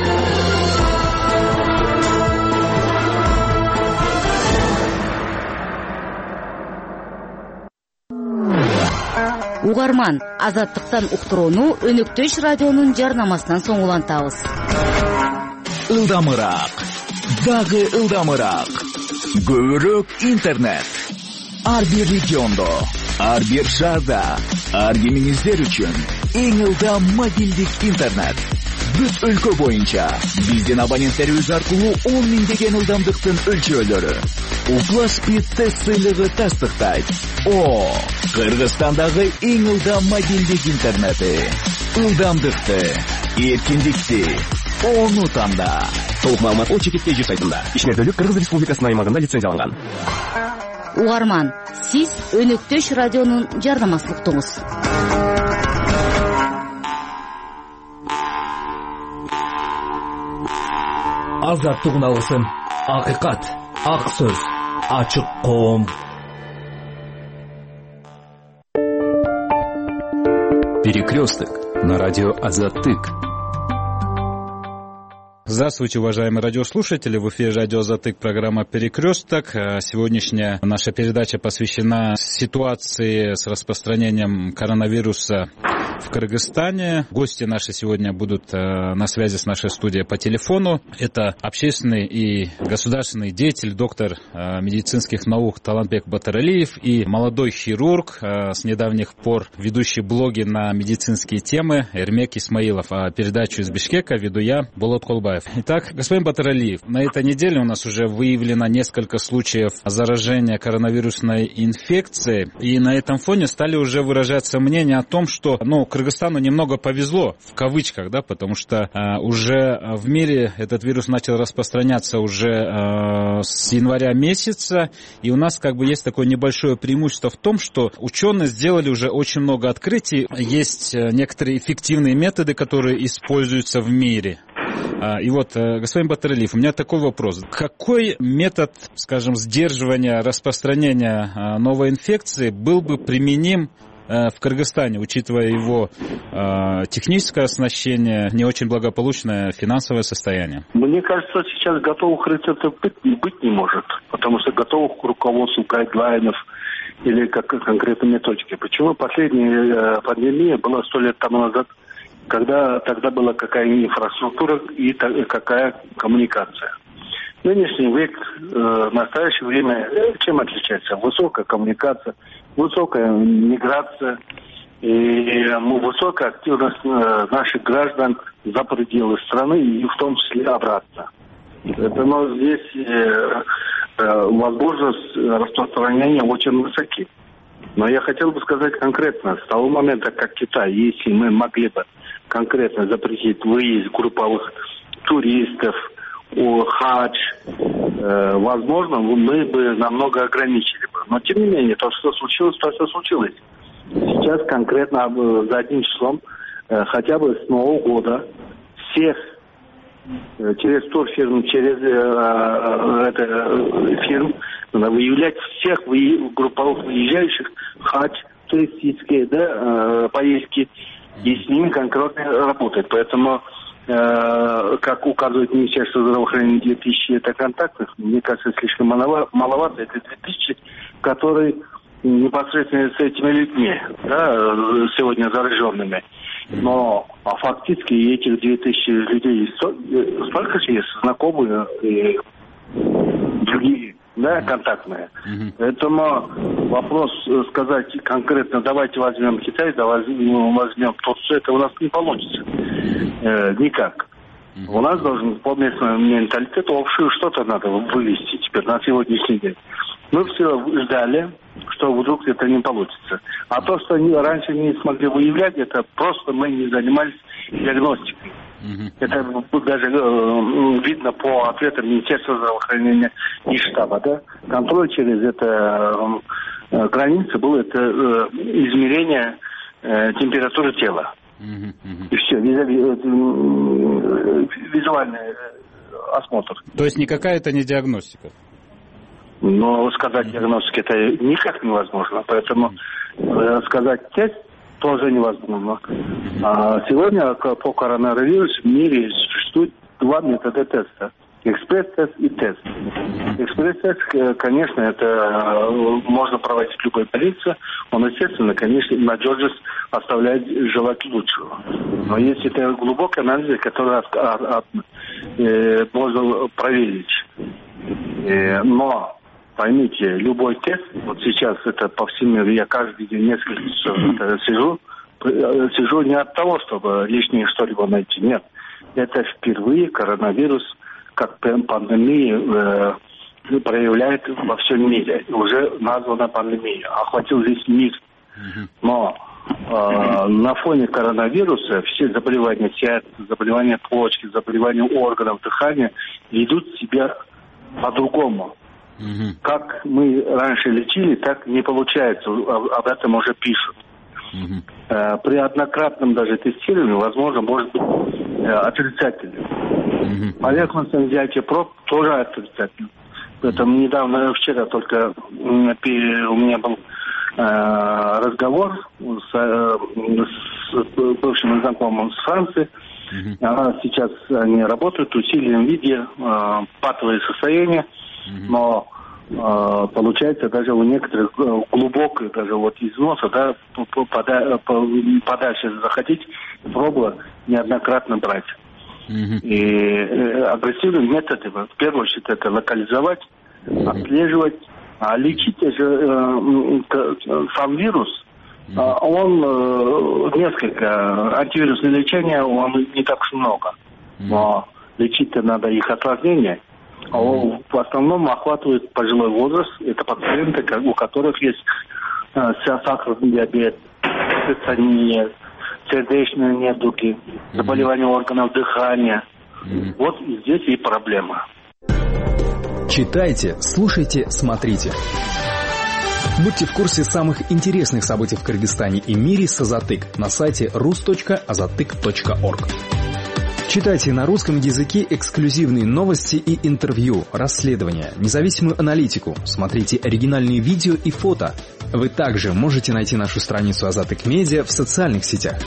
Угарман, Азаттыктан уктурууну Өнөктөш радионун жарнамасынан соң улантабыз. Ылдамыраак, дагы ылдамыраак. Көбүрөөк интернет. Ар бир региондо, ар бир шаарда, ар кимиңиздер үчүн эң ылдам мобилдик интернет. бүт өлкө боюнча. Биздин абоненттер өз аркылуу 10 миңдеген ылдамдыктын өлчөөлөрү. Упласпид тест сыйлыгы тастыктайт. Кыргызстандагы эң ылдам мобилдик интернети. Ылдамдыкты, эркиндикти, ону танда. Толук маалымат О-Чекит.Ж сайтында. Ишмердүүлүк Кыргыз Республикасынын аймагында лицензияланган. Угарман, сиз Өнөктөш радионун жардамчысыңыз. Азаттык алгысын, акыйкат, ак сөз, ачык коом. Перекресток на радио Азаттык. Здравствуйте, уважаемые радиослушатели. В эфире радио Азаттык, программа «Перекресток». Сегодняшняя наша передача посвящена ситуации с распространением коронавируса в Кыргызстане. Гости наши сегодня будут на связи с нашей студией по телефону. Это общественный и государственный деятель, доктор медицинских наук Талантбек Батыралиев и молодой хирург, с недавних пор ведущий блоги на медицинские темы Эрмек Исмаилов. А передачу из Бишкека веду я, Болот Колбаев. Итак, господин Батыралиев, на этой неделе у нас уже выявлено несколько случаев заражения коронавирусной инфекцией. И на этом фоне стали уже выражаться мнения о том, что Кыргызстану немного повезло, в кавычках, да, потому что уже в мире этот вирус начал распространяться уже с января месяца, и у нас есть такое небольшое преимущество в том, что ученые сделали уже очень много открытий, есть некоторые эффективные методы, которые используются в мире. И господин Батыралиев, у меня такой вопрос. Какой метод, сдерживания распространения новой инфекции был бы применим в Кыргызстане, учитывая его техническое оснащение, не очень благополучное финансовое состояние? Мне кажется, сейчас готовых рецептов быть не может, потому что готовых руководств, гайдлайнов или конкретной методики. Почему последняя пандемия была 100 лет тому назад, когда тогда была какая инфраструктура и какая коммуникация? Нынешний век, в настоящее время, чем отличается? Высокая коммуникация, высокая миграция и высокая активность наших граждан за пределы страны и в том числе обратно. Поэтому здесь возможность распространения очень высоки. Но я хотел бы сказать конкретно, с того момента, как Китай, если мы могли бы конкретно запретить выезд групповых туристов, хадж, возможно, мы бы намного ограничили бы. Но, тем не менее, то, что случилось, то, что случилось. Сейчас конкретно за одним числом, хотя бы с Нового года, всех через турфирму, через фирм, выявлять всех групповых выезжающих, хадж, туристические поездки, и с ними конкретно работать. Поэтому, как указывает Министерство здравоохранения, 2000 это контактных, мне кажется, слишком маловато. Это 2000, которые непосредственно с этими людьми, сегодня зараженными. Но фактически этих 2000 людей столько же есть знакомые и другие, контактные. Поэтому вопрос сказать конкретно, давайте возьмем Китай, давайте возьмем Турцию, это у нас не получится. Никак. У нас должен по местному менталитету общую что-то надо вывести теперь на сегодняшний день. Мы все ждали, что вдруг это не получится. А то, что они раньше не смогли выявлять, это просто мы не занимались диагностикой. Это даже видно по ответам Министерства здравоохранения и штаба. Контроль через это границы был это измерение температуры тела. И все, визуальный осмотр. То есть никакая это не диагностика? Но сказать диагностику это никак невозможно. Поэтому сказать тест тоже невозможно. А сегодня по коронавирусу в мире существует два метода теста. Экспресс-тест и тест. Экспресс-тест, конечно, это можно проводить в любой больнице. Он, естественно, конечно, надежность оставляет желать лучшего. Но есть это глубокий анализ, который можно проверить. Но поймите, любой тест, вот сейчас это по всему миру, я каждый день несколько часов сижу не от того, чтобы лишнее что-либо найти, нет. это впервые коронавирус как пандемия проявляет во всем мире. Уже названа пандемия, охватил весь мир. Но на фоне коронавируса все заболевания сердца, заболевания почки, заболевания органов дыхания ведут себя по-другому. Как мы раньше лечили, так не получается. Об этом уже пишут. При однократном даже тестировании, возможно, может быть отрицательным. Поверхностное взятие проб тоже отрицательным. Поэтому недавно, вчера только у меня был разговор с бывшим знакомым с Франции. Сейчас они работают в усиленном виде, патовое состояние, но получается даже у некоторых глубокое, даже вот из носа, да, подальше захотеть пробу неоднократно брать. И агрессивные методы, в первую очередь, это локализовать, отслеживать, а лечить же сам вирус. Он несколько, антивирусное лечение, он не так уж много. Но лечить-то надо их осложнения. А в основном охватывает пожилой возраст. Это пациенты, у которых есть сахарный диабет, гипертония, сердечные недуги, заболевания органов дыхания. Вот здесь и проблема. Читайте, слушайте, смотрите. Будьте в курсе самых интересных событий в Кыргызстане и мире с Азатык на сайте rus.azatyk.org. Читайте на русском языке эксклюзивные новости и интервью, расследования, независимую аналитику, смотрите оригинальные видео и фото. Вы также можете найти нашу страницу Азатык Медиа в социальных сетях.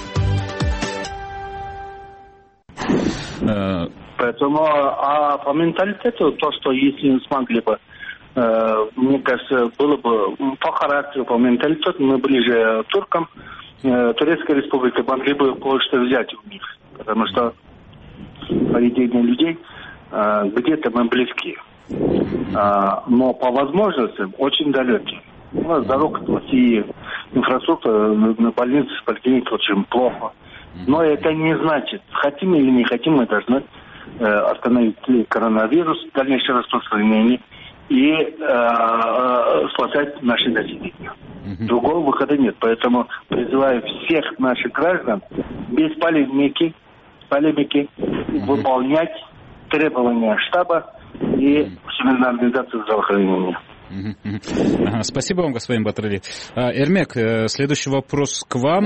Поэтому, по менталитету, то, что если смогли бы, мне кажется, было бы по характеру, по менталитету, мы ближе к туркам, Турецкая республика, могли бы кое-что взять у них, потому что поведение людей где-то мы близки, но по возможностям очень далеки. У нас дорога плохие, инфраструктура на больнице, поликлинике очень плохо. Но это не значит, хотим или не хотим, мы должны остановить коронавирус, дальнейшее распространение и спасать наше население. Другого выхода нет. Поэтому призываю всех наших граждан без полемики выполнять требования штаба и Всемирной организации здравоохранения. Спасибо вам, господин Батырали. Эрмек, следующий вопрос к вам.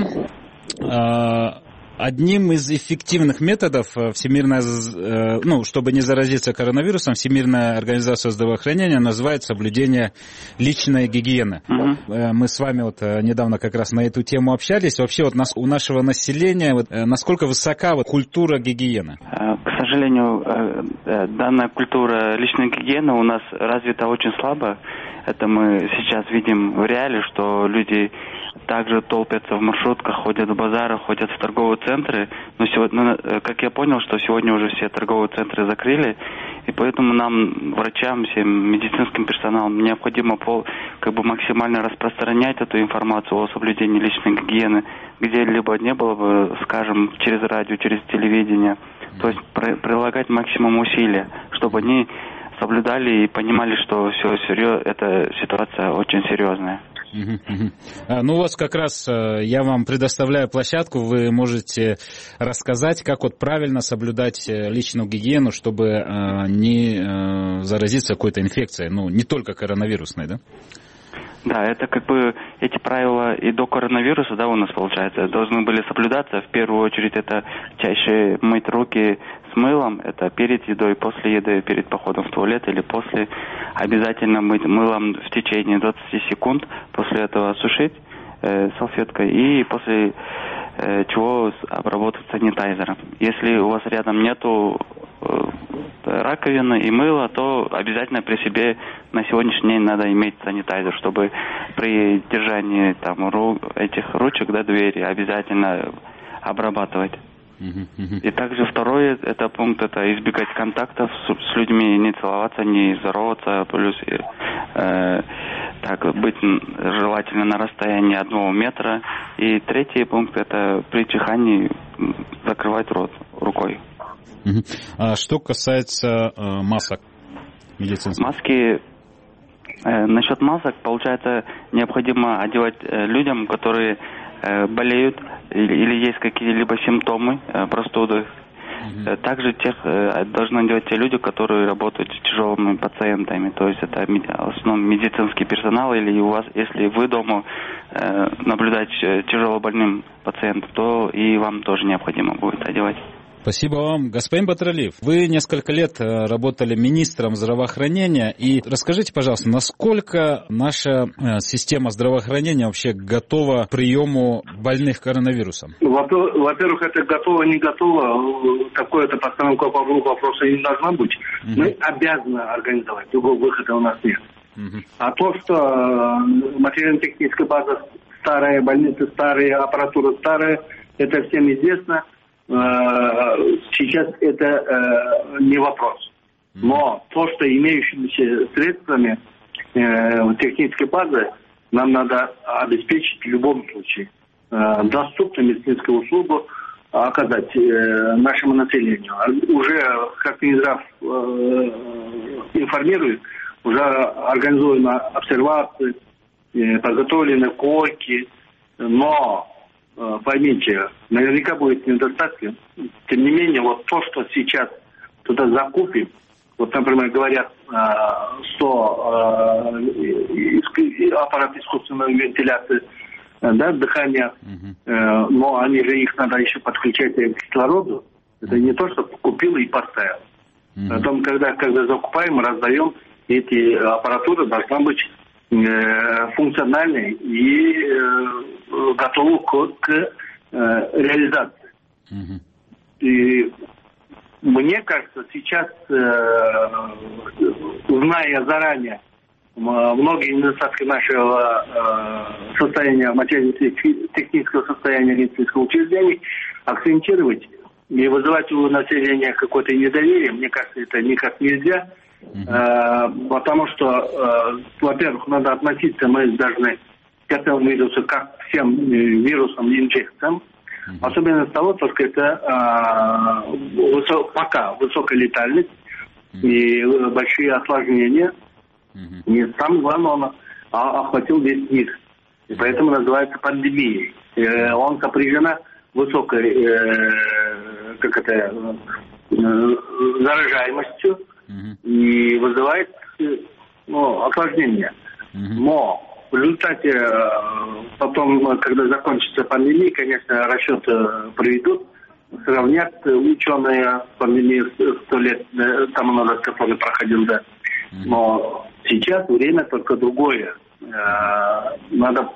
Одним из эффективных методов чтобы не заразиться коронавирусом, Всемирная организация здравоохранения называет соблюдение личной гигиены. Мы с вами недавно как раз на эту тему общались. Вообще у нашего населения насколько высока культура гигиены? К сожалению, данная культура личной гигиены у нас развита очень слабо. Это мы сейчас видим в реале, что люди также толпятся в маршрутках, ходят в базары, ходят в торговые центры. Но сегодня, как я понял, что сегодня уже все торговые центры закрыли, и поэтому нам, врачам, всем медицинским персоналам, необходимо максимально распространять эту информацию о соблюдении личной гигиены, где-либо не было бы, скажем, через радио, через телевидение. То есть прилагать максимум усилий, чтобы они соблюдали и понимали, что эта ситуация очень серьезная. У вас как раз я вам предоставляю площадку, вы можете рассказать, как правильно соблюдать личную гигиену, чтобы не заразиться какой-то инфекцией, не только коронавирусной, да? Да, это эти правила и до коронавируса, у нас получается, должны были соблюдаться. В первую очередь это чаще мыть руки с мылом, это перед едой, после еды, перед походом в туалет или после. Обязательно мыть мылом в течение 20 секунд, после этого сушить салфеткой и после чего обработать санитайзером. Если у вас рядом нету раковины и мыла, то обязательно при себе на сегодняшний день надо иметь санитайзер, чтобы при держании этих ручек до двери обязательно обрабатывать. И также второй пункт это избегать контактов с людьми, не целоваться, не здороваться, плюс быть желательно на расстоянии 1 метра. И третий пункт это при чихании закрывать рот рукой. А что касается масок медицинских? Маски, насчет масок, получается, необходимо одевать людям, которые болеют или есть какие-либо симптомы простуды. Также должны одевать те люди, которые работают с тяжелыми пациентами. То есть это в основном медицинский персонал, или у вас, если вы дома наблюдаете тяжело больным пациентом, то и вам тоже необходимо будет одевать. Спасибо вам. Господин Батыралиев, вы несколько лет работали министром здравоохранения. И расскажите, пожалуйста, насколько наша система здравоохранения вообще готова к приему больных коронавирусом? Во-первых, это готово, не готово. Такое-то постановка вопроса не должна быть. Мы обязаны организовать. Другого выхода у нас нет. А то, что материально-техническая база старая, больницы старые, аппаратура старая, это всем известно. Сейчас это не вопрос. Но то, что имеющимися средствами технической базы нам надо обеспечить в любом случае доступную медицинскую услугу оказать нашему населению. Уже, как Минздрав информирует, уже организованы обсервации, подготовлены койки, но поймите, наверняка будет недостатки. Тем не менее, вот то, что сейчас туда закупим, вот, например, говорят, 100 аппарат искусственной вентиляции, да, дыхания, но они же их надо еще подключать к кислороду. Это не то, что купил и поставил. Потом, когда закупаем, раздаем, эти аппаратуры должна быть функциональной и готовы к реализации. И мне кажется, сейчас, зная заранее многие недостатки нашего состояния, материально-технического состояния медицинских учреждений, акцентировать и вызывать у населения какое-то недоверие, мне кажется, это никак нельзя. Потому что, во-первых, надо относиться, мы должны к этому вирусу как к всем вирусам и инфекциям. Особенно с того, только это пока высокая летальность и большие осложнения. И самое главное, он охватил весь мир. И поэтому называется пандемией. Он сопряжена высокой заражаемостью и вызывает осложнения. Но в результате потом, когда закончится пандемия, конечно, расчеты проведут, сравнят ученые пандемию 100 лет тому назад, который проходил, да. Но сейчас время только другое. Надо,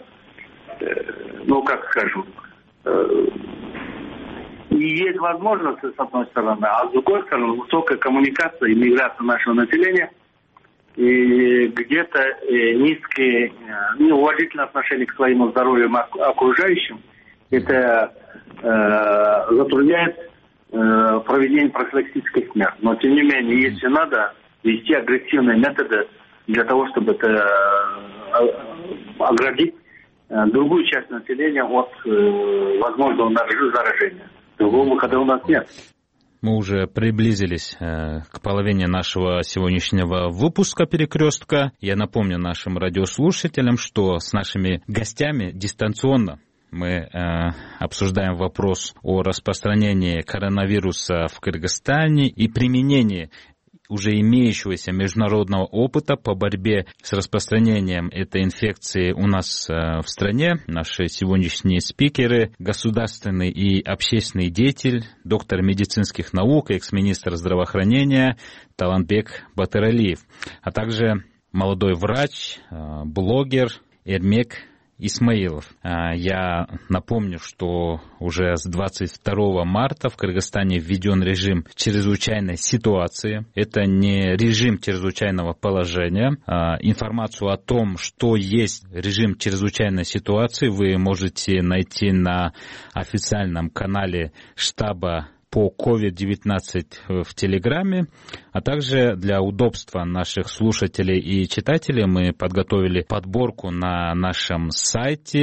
есть возможности, с одной стороны, а с другой стороны, высокая коммуникация и миграция нашего населения, и где-то низкое, неуважительное отношение к своему здоровью окружающим, это затрудняет проведение профилактических мер. Но, тем не менее, если надо вести агрессивные методы для того, чтобы это оградить другую часть населения от возможного заражения. Другого выхода у нас нет. Мы уже приблизились к половине нашего сегодняшнего выпуска «Перекрестка». Я напомню нашим радиослушателям, что с нашими гостями дистанционно мы обсуждаем вопрос о распространении коронавируса в Кыргызстане и применении уже имеющегося международного опыта по борьбе с распространением этой инфекции у нас в стране. Наши сегодняшние спикеры, государственный и общественный деятель, доктор медицинских наук, экс-министр здравоохранения Талантбек Батыралиев, а также молодой врач, блогер Эрмек Исмаилов. Я напомню, что уже с 22 марта в Кыргызстане введен режим чрезвычайной ситуации. Это не режим чрезвычайного положения. Информацию о том, что есть режим чрезвычайной ситуации, вы можете найти на официальном канале штаба по COVID-19 в Телеграме, а также для удобства наших слушателей и читателей мы подготовили подборку на нашем сайте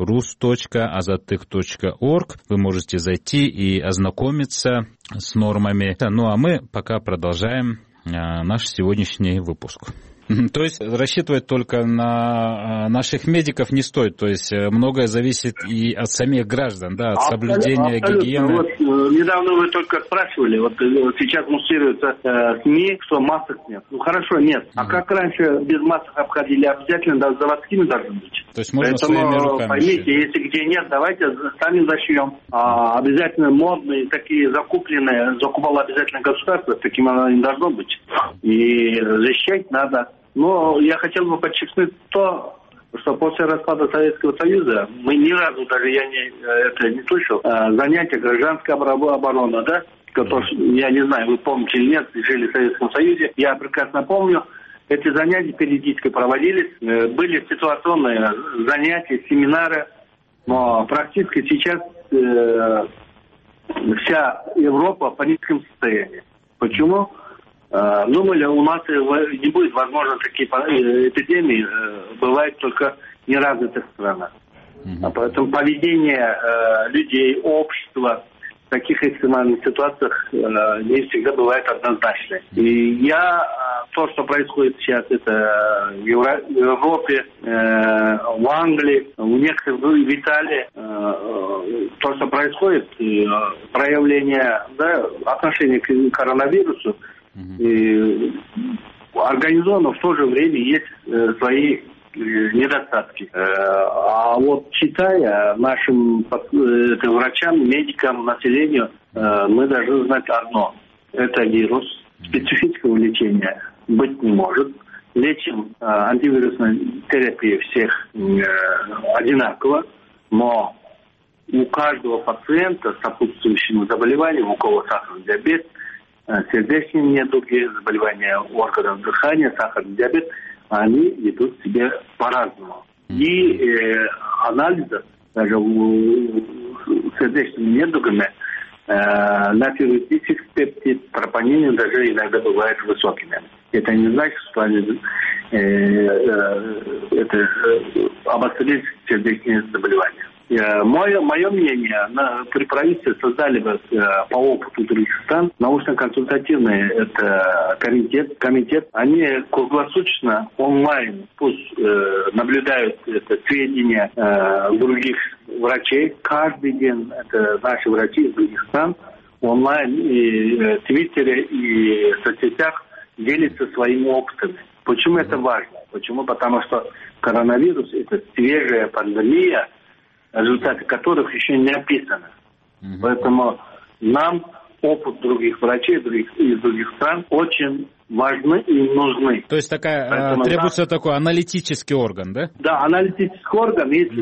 rus.azatyk.org. Вы можете зайти и ознакомиться с нормами. Ну а мы пока продолжаем наш сегодняшний выпуск. То есть рассчитывать только на наших медиков не стоит, то есть многое зависит и от самих граждан, да, от соблюдения гигиены. Вот недавно вы только спрашивали, вот сейчас муссируются СМИ, что масок нет. Ну хорошо, нет. А как раньше без масок обходили, обязательно заводскими должны быть. То есть можно Поэтому своими руками. Поймите, если где нет, давайте сами зашьем. Обязательно модные, такие закупало обязательно государство, таким оно не должно быть. И защищать надо. Но я хотел бы подчеркнуть то, что после распада Советского Союза мы ни разу, даже я это не слышал, занятия гражданской обороны, да, которые, я не знаю, вы помните или нет, жили в Советском Союзе, я прекрасно помню, эти занятия периодически проводились, были ситуационные занятия, семинары, но практически сейчас вся Европа в паническом состоянии. Почему? Думали, у нас не будет, возможно, такие эпидемии, бывают только в неразвитых странах. Поэтому поведение людей, общества в таких экстремальных ситуациях не всегда бывает однозначно. И то, что происходит сейчас, это в Европе, в Англии, в некоторых, в Италии, то, что происходит, проявление отношения к коронавирусу, и организовано в то же время есть свои недостатки. А вот читая нашим врачам, медикам, населению, мы должны знать одно. Это вирус, специфического лечения быть не может. Лечим антивирусной терапией всех одинаково, но у каждого пациента с сопутствующим заболеванием, у кого сахарный диабет, сердечные недуги, заболевания органов дыхания, сахарный диабет, они ведут себя по-разному. И анализы, даже с сердечными недугами, наферритический пептид, тропонин даже иногда бывают высокими. Это не значит, что они обострились сердечные заболевания. Мое мнение, при правительстве создали бы по опыту других стран научно-консультативный комитет. Они круглосуточно онлайн пусть наблюдают сведения других врачей. Каждый день это наши врачи из других стран онлайн и в Твиттере и в соцсетях делятся своими опытами. Почему это важно? Почему? Потому что коронавирус – это свежая пандемия, результаты которых еще не описаны. Поэтому нам опыт других врачей из других стран очень важны и нужны. То есть требуется такой аналитический орган, да? Да, аналитический орган. Если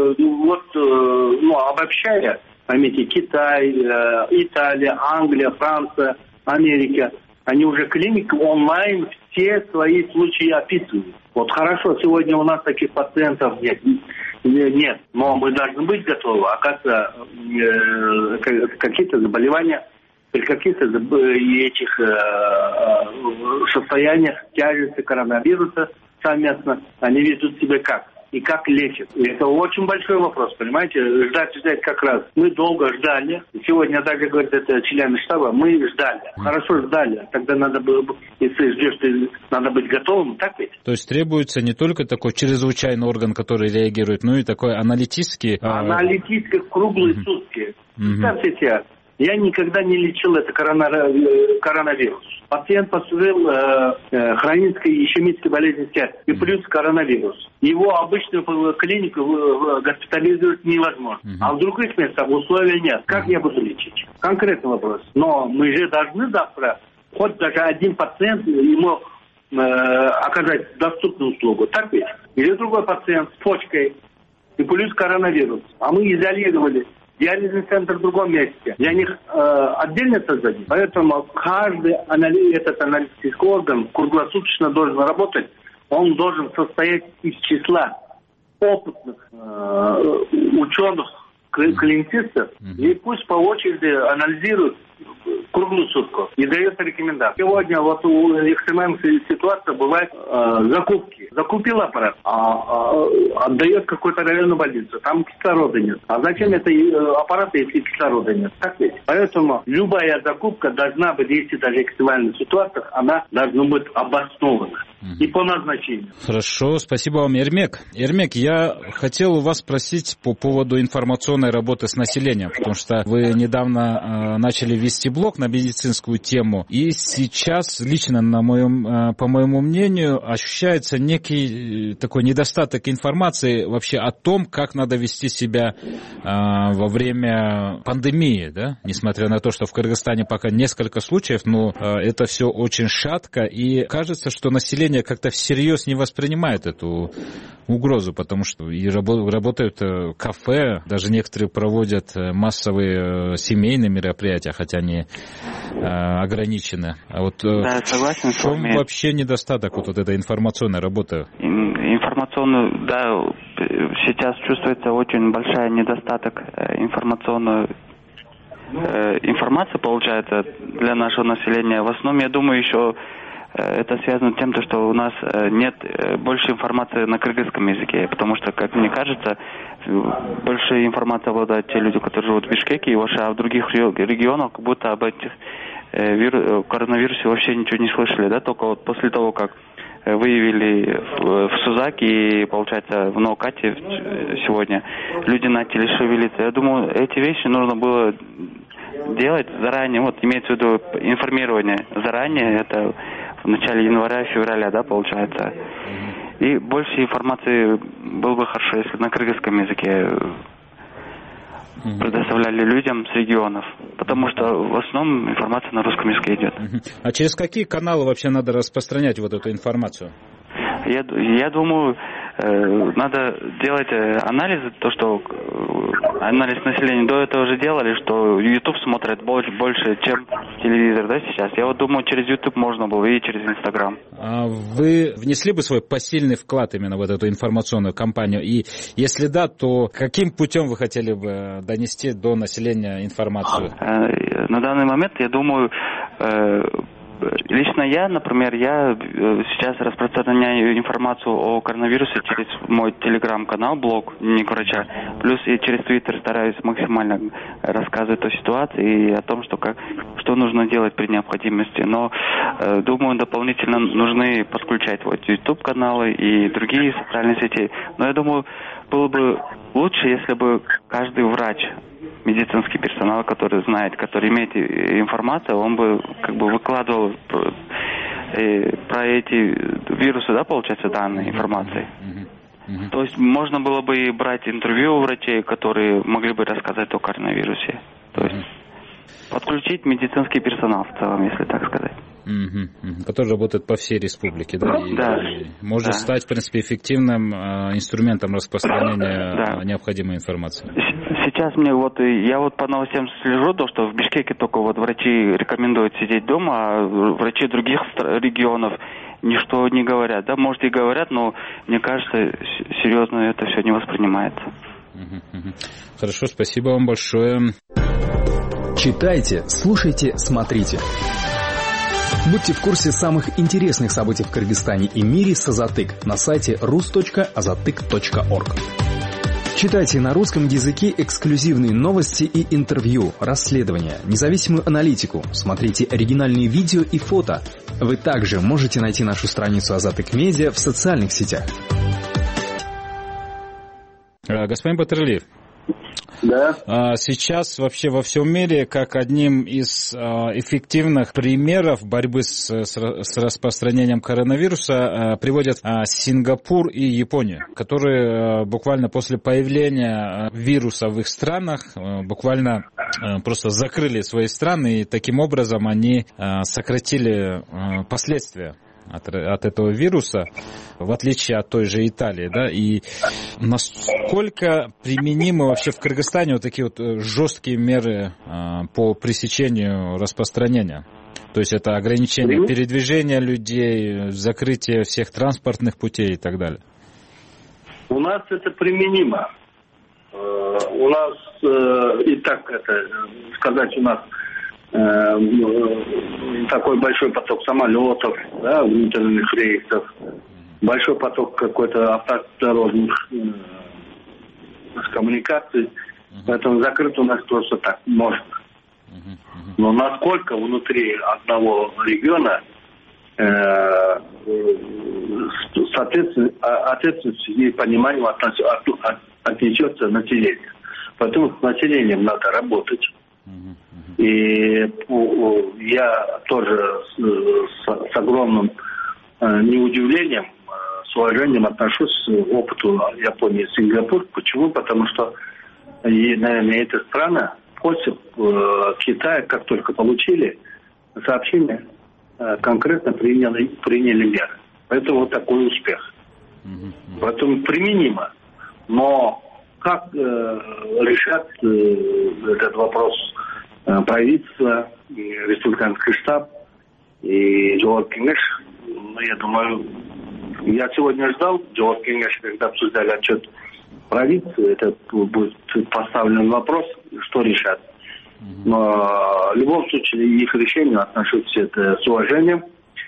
обобщая, поймите, Китай, Италия, Англия, Франция, Америка, они уже клиники онлайн все свои случаи описывают. Вот хорошо, сегодня у нас таких пациентов нет, но мы должны быть готовы. Оказывается, какие-то заболевания, при каких-то этих состояниях тяжести коронавируса совместно, они ведут себя как? И как лечат? И это очень большой вопрос, понимаете? Ждать как раз. Мы долго ждали. Сегодня также говорят, это члены штаба, мы ждали. Хорошо ждали. Тогда надо было бы, если ждешь, надо быть готовым, так ведь? То есть требуется не только такой чрезвычайный орган, который реагирует, но и такой аналитический... Аналитический круглые сутки. Представьте себе, я никогда не лечил это коронавирус. Пациент поступил хронической ишемической болезни сердца и плюс коронавирус. Его обычную клинику госпитализировать невозможно. А в других местах условий нет. Как я буду лечить? Конкретный вопрос. Но мы же должны завтра, хоть даже один пациент, ему оказать доступную услугу. Так ведь? Или другой пациент с почкой и плюс коронавирус. А мы изолировали. Диализный центр в другом месте. Для них отдельно создадим. Поэтому каждый этот аналитический орган круглосуточно должен работать. Он должен состоять из числа опытных ученых, клиницистов. И пусть по очереди анализируют круглую сутку и дает рекомендации. Сегодня вот у экстремальных ситуаций бывают закупки. закупил аппарат, отдает какой-то районную больницу, там кислорода нет. А зачем это аппарат, если кислорода нет? Так ведь? Поэтому любая закупка должна быть, если даже экстремальных ситуациях, она должна быть обоснована. И по назначению. Хорошо, спасибо вам, Ермек. Ермек, я хотел у вас спросить по поводу информационной работы с населением, потому что вы недавно начали вести блог на медицинскую тему, и сейчас лично, по моему мнению, ощущается некий такой недостаток информации вообще о том, как надо вести себя во время пандемии, да? Несмотря на то, что в Кыргызстане пока несколько случаев, но это все очень шатко, и кажется, что население как-то всерьез не воспринимает эту угрозу, потому что и работают кафе, даже некоторые проводят массовые семейные мероприятия, хотя они ограничены. А вот да, согласен в чем вообще недостаток вот этой информационной работы? Информационную, да, сейчас чувствуется очень большой недостаток информационной информации, получается, для нашего населения. В основном, я думаю, еще это связано с тем, что у нас нет больше информации на кыргызском языке, потому что, как мне кажется, больше информации обладают те люди, которые живут в Бишкеке, и вообще, а в других регионах как будто об этих коронавирусе вообще ничего не слышали, да, только вот после того, как выявили в Сузаке и, получается, в Наукате сегодня, люди начали шевелиться. Я думаю, эти вещи нужно было делать заранее, вот имеется в виду информирование заранее, это в начале января-февраля, да, получается. И больше информации было бы хорошо, если на кыргызском языке предоставляли людям с регионов, потому что в основном информация на русском языке идет. А через какие каналы вообще надо распространять вот эту информацию? Я думаю, надо делать анализы, то, что анализ населения до этого уже делали, что YouTube смотрят больше, чем телевизор, да, сейчас. Я вот думаю, через YouTube можно было и через Instagram. А вы внесли бы свой посильный вклад именно в эту информационную кампанию? И если да, то каким путем вы хотели бы донести до населения информацию? На данный момент, я думаю, лично я, например, я сейчас распространяю информацию о коронавирусе через мой телеграм-канал, блог «Дневник врача», плюс и через Твиттер стараюсь максимально рассказывать о ситуации и о том, что нужно делать при необходимости. Но, думаю, дополнительно нужны подключать вот YouTube-каналы и другие социальные сети. Но я думаю, было бы лучше, если бы каждый врач, медицинский персонал, который знает, который имеет информацию, он бы как бы выкладывал про эти вирусы, да, получается, данные информации. То есть можно было бы и брать интервью у врачей, которые могли бы рассказать о коронавирусе. То есть подключить медицинский персонал в целом, если так сказать. Который работает по всей республике, да? И может стать, в принципе, эффективным инструментом распространения необходимой информации. Сейчас я вот по новостям слежу, то, что в Бишкеке только вот врачи рекомендуют сидеть дома, а врачи других регионов ничто не говорят. Да, может и говорят, но мне кажется, серьезно это все не воспринимается. Хорошо, спасибо вам большое. Читайте, слушайте, смотрите. Будьте в курсе самых интересных событий в Кыргызстане и мире с Азатык на сайте rus.azatyk.org. Читайте на русском языке эксклюзивные новости и интервью, расследования, независимую аналитику, смотрите оригинальные видео и фото. Вы также можете найти нашу страницу Азатык Медиа в социальных сетях. Господин Батырлиев. Да. Сейчас вообще во всем мире как одним из эффективных примеров борьбы с распространением коронавируса приводят Сингапур и Японию, которые буквально после появления вируса в их странах буквально просто закрыли свои страны, и таким образом они сократили последствия от этого вируса, в отличие от той же Италии, да, и насколько применимы вообще в Кыргызстане вот такие вот жесткие меры по пресечению распространения? То есть это ограничение передвижения людей, закрытие всех транспортных путей и так далее. У нас это применимо. У нас и так сказать, у нас такой большой поток самолетов, да, внутренних рейсов. большой поток какой-то автодорожных коммуникаций, поэтому закрыть у нас просто так можно. Но насколько внутри одного региона ответственность и понимание отнесется население. Поэтому с населением надо работать. И я тоже с огромным неудивлением, с уважением отношусь к опыту Японии и Сингапура. Почему? Потому что, наверное, эти страны после Китая, как только получили сообщение, конкретно приняли меры. Поэтому вот такой успех. Поэтому применимо. Но как решат этот вопрос правительство, республиканский штаб и Джоуап Кеңеш, я думаю, я сегодня ждал Джоуап Кеңеш, когда обсуждали отчет правительства, это будет поставлен вопрос, что решат. Но в любом случае их решению отношусь с уважением.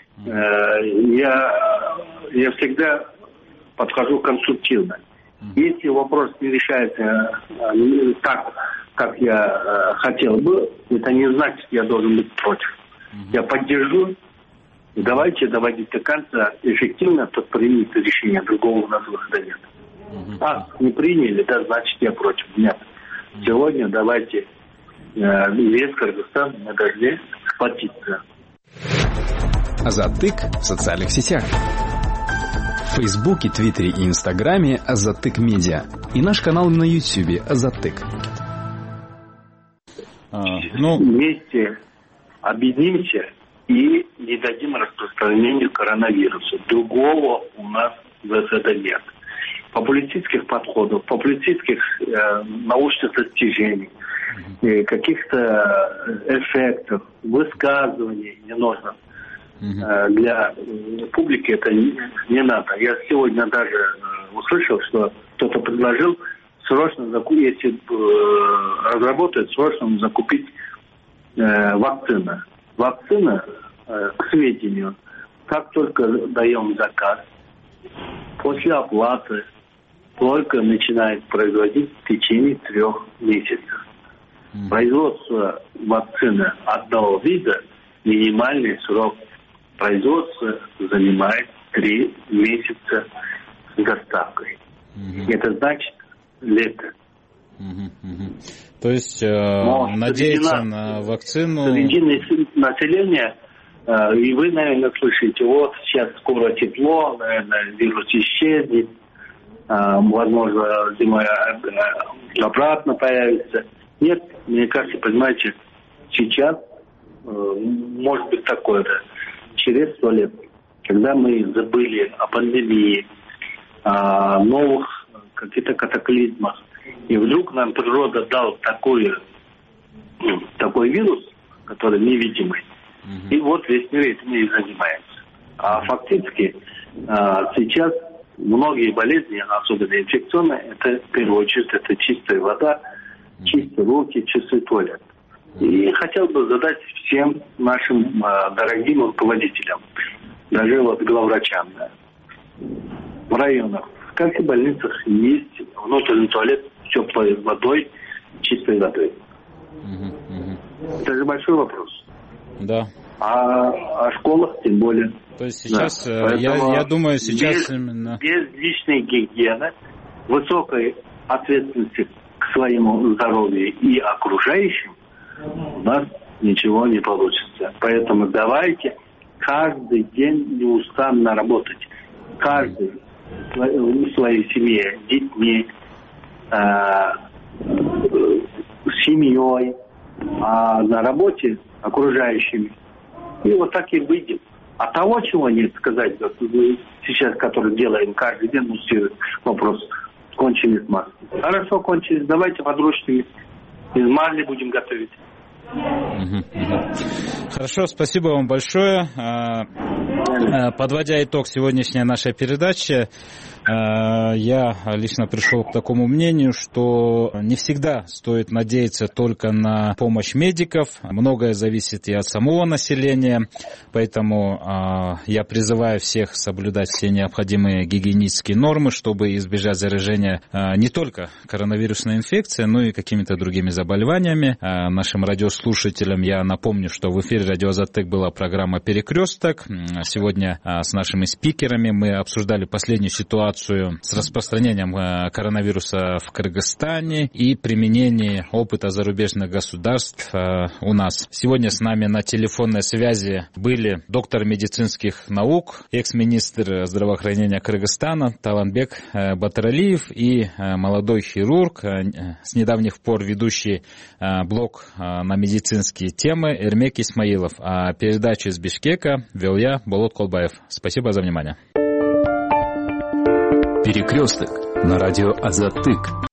Я всегда подхожу конструктивно. Если вопрос не решается так, как я хотел бы, это не значит, я должен быть против. Я поддержу. Давайте доводить до конца эффективно, то примите решение, другого у нас выхода нет. Не приняли, да, значит я против. Нет. Сегодня давайте весь Кыргызстан мы должны сплотиться. Азаттык в социальных сетях. В Фейсбуке, Твиттере и Инстаграме Азаттык Медиа. И наш канал на Ютьюбе Азаттык. Вместе объединимся и не дадим распространению коронавируса. Другого у нас выхода нет. Популистических подходов, популистических научных достижений, каких-то эффектов, высказываний не нужно. Для публики это не надо. Я сегодня даже услышал, что кто-то предложил срочно, если разработать, срочно закупить вакцину. Вакцина, к сведению, как только даем заказ, после оплаты только начинает производить в течение 3 месяцев. Производство вакцины одного вида, минимальный срок производства занимает 3 месяца с доставкой. Это значит лето. То есть надеяться на вакцину... Среди населения, и вы, наверное, слышите, вот сейчас скоро тепло, наверное, вирус исчезнет, возможно, зимой обратно появится. Нет, мне кажется, понимаете, сейчас может быть такое, да, через 100 лет, когда мы забыли о пандемии, о новых каких-то катаклизмах, и вдруг нам природа дала такой вирус, который невидимый, и вот весь мир этим и занимается. А фактически сейчас многие болезни, особенно инфекционные, это в первую очередь это чистая вода, чистые руки, чистый туалет. И хотел бы задать всем нашим дорогим руководителям, даже вот главврачам, да, в районах, в каждой больницах есть внутренний туалет с теплой водой, чистой водой. Это же большой вопрос. Да. А о школах тем более. То есть сейчас, да. я думаю, сейчас именно... Без личной гигиены, высокой ответственности к своему здоровью и окружающим, у нас ничего не получится. Поэтому давайте каждый день неустанно работать. Каждый в своей семье, с детьми, с семьей, а на работе окружающими. И вот так и выйдем. А того, чего нет, сказать, сейчас, который делаем каждый день, вопрос, кончились маски. Хорошо, кончились, давайте подручными из марли будем готовить. Хорошо, спасибо вам большое. Подводя итог сегодняшней нашей передачи, я лично пришел к такому мнению, что не всегда стоит надеяться только на помощь медиков. Многое зависит и от самого населения. Поэтому я призываю всех соблюдать все необходимые гигиенические нормы, чтобы избежать заражения не только коронавирусной инфекцией, но и какими-то другими заболеваниями. Нашим радиослушателям я напомню, что в эфире «Радио Азаттык» была программа «Перекресток». Сегодня с нашими спикерами мы обсуждали последнюю ситуацию с распространением коронавируса в Кыргызстане и применение опыта зарубежных государств у нас. Сегодня с нами на телефонной связи были доктор медицинских наук, экс-министр здравоохранения Кыргызстана Талантбек Батыралиев и молодой хирург, с недавних пор ведущий блог на медицинские темы Эрмек Исмаилов. А передачу из Бишкека вел я, Болот Колбаев. Спасибо за внимание. Перекресток на радио Азаттык.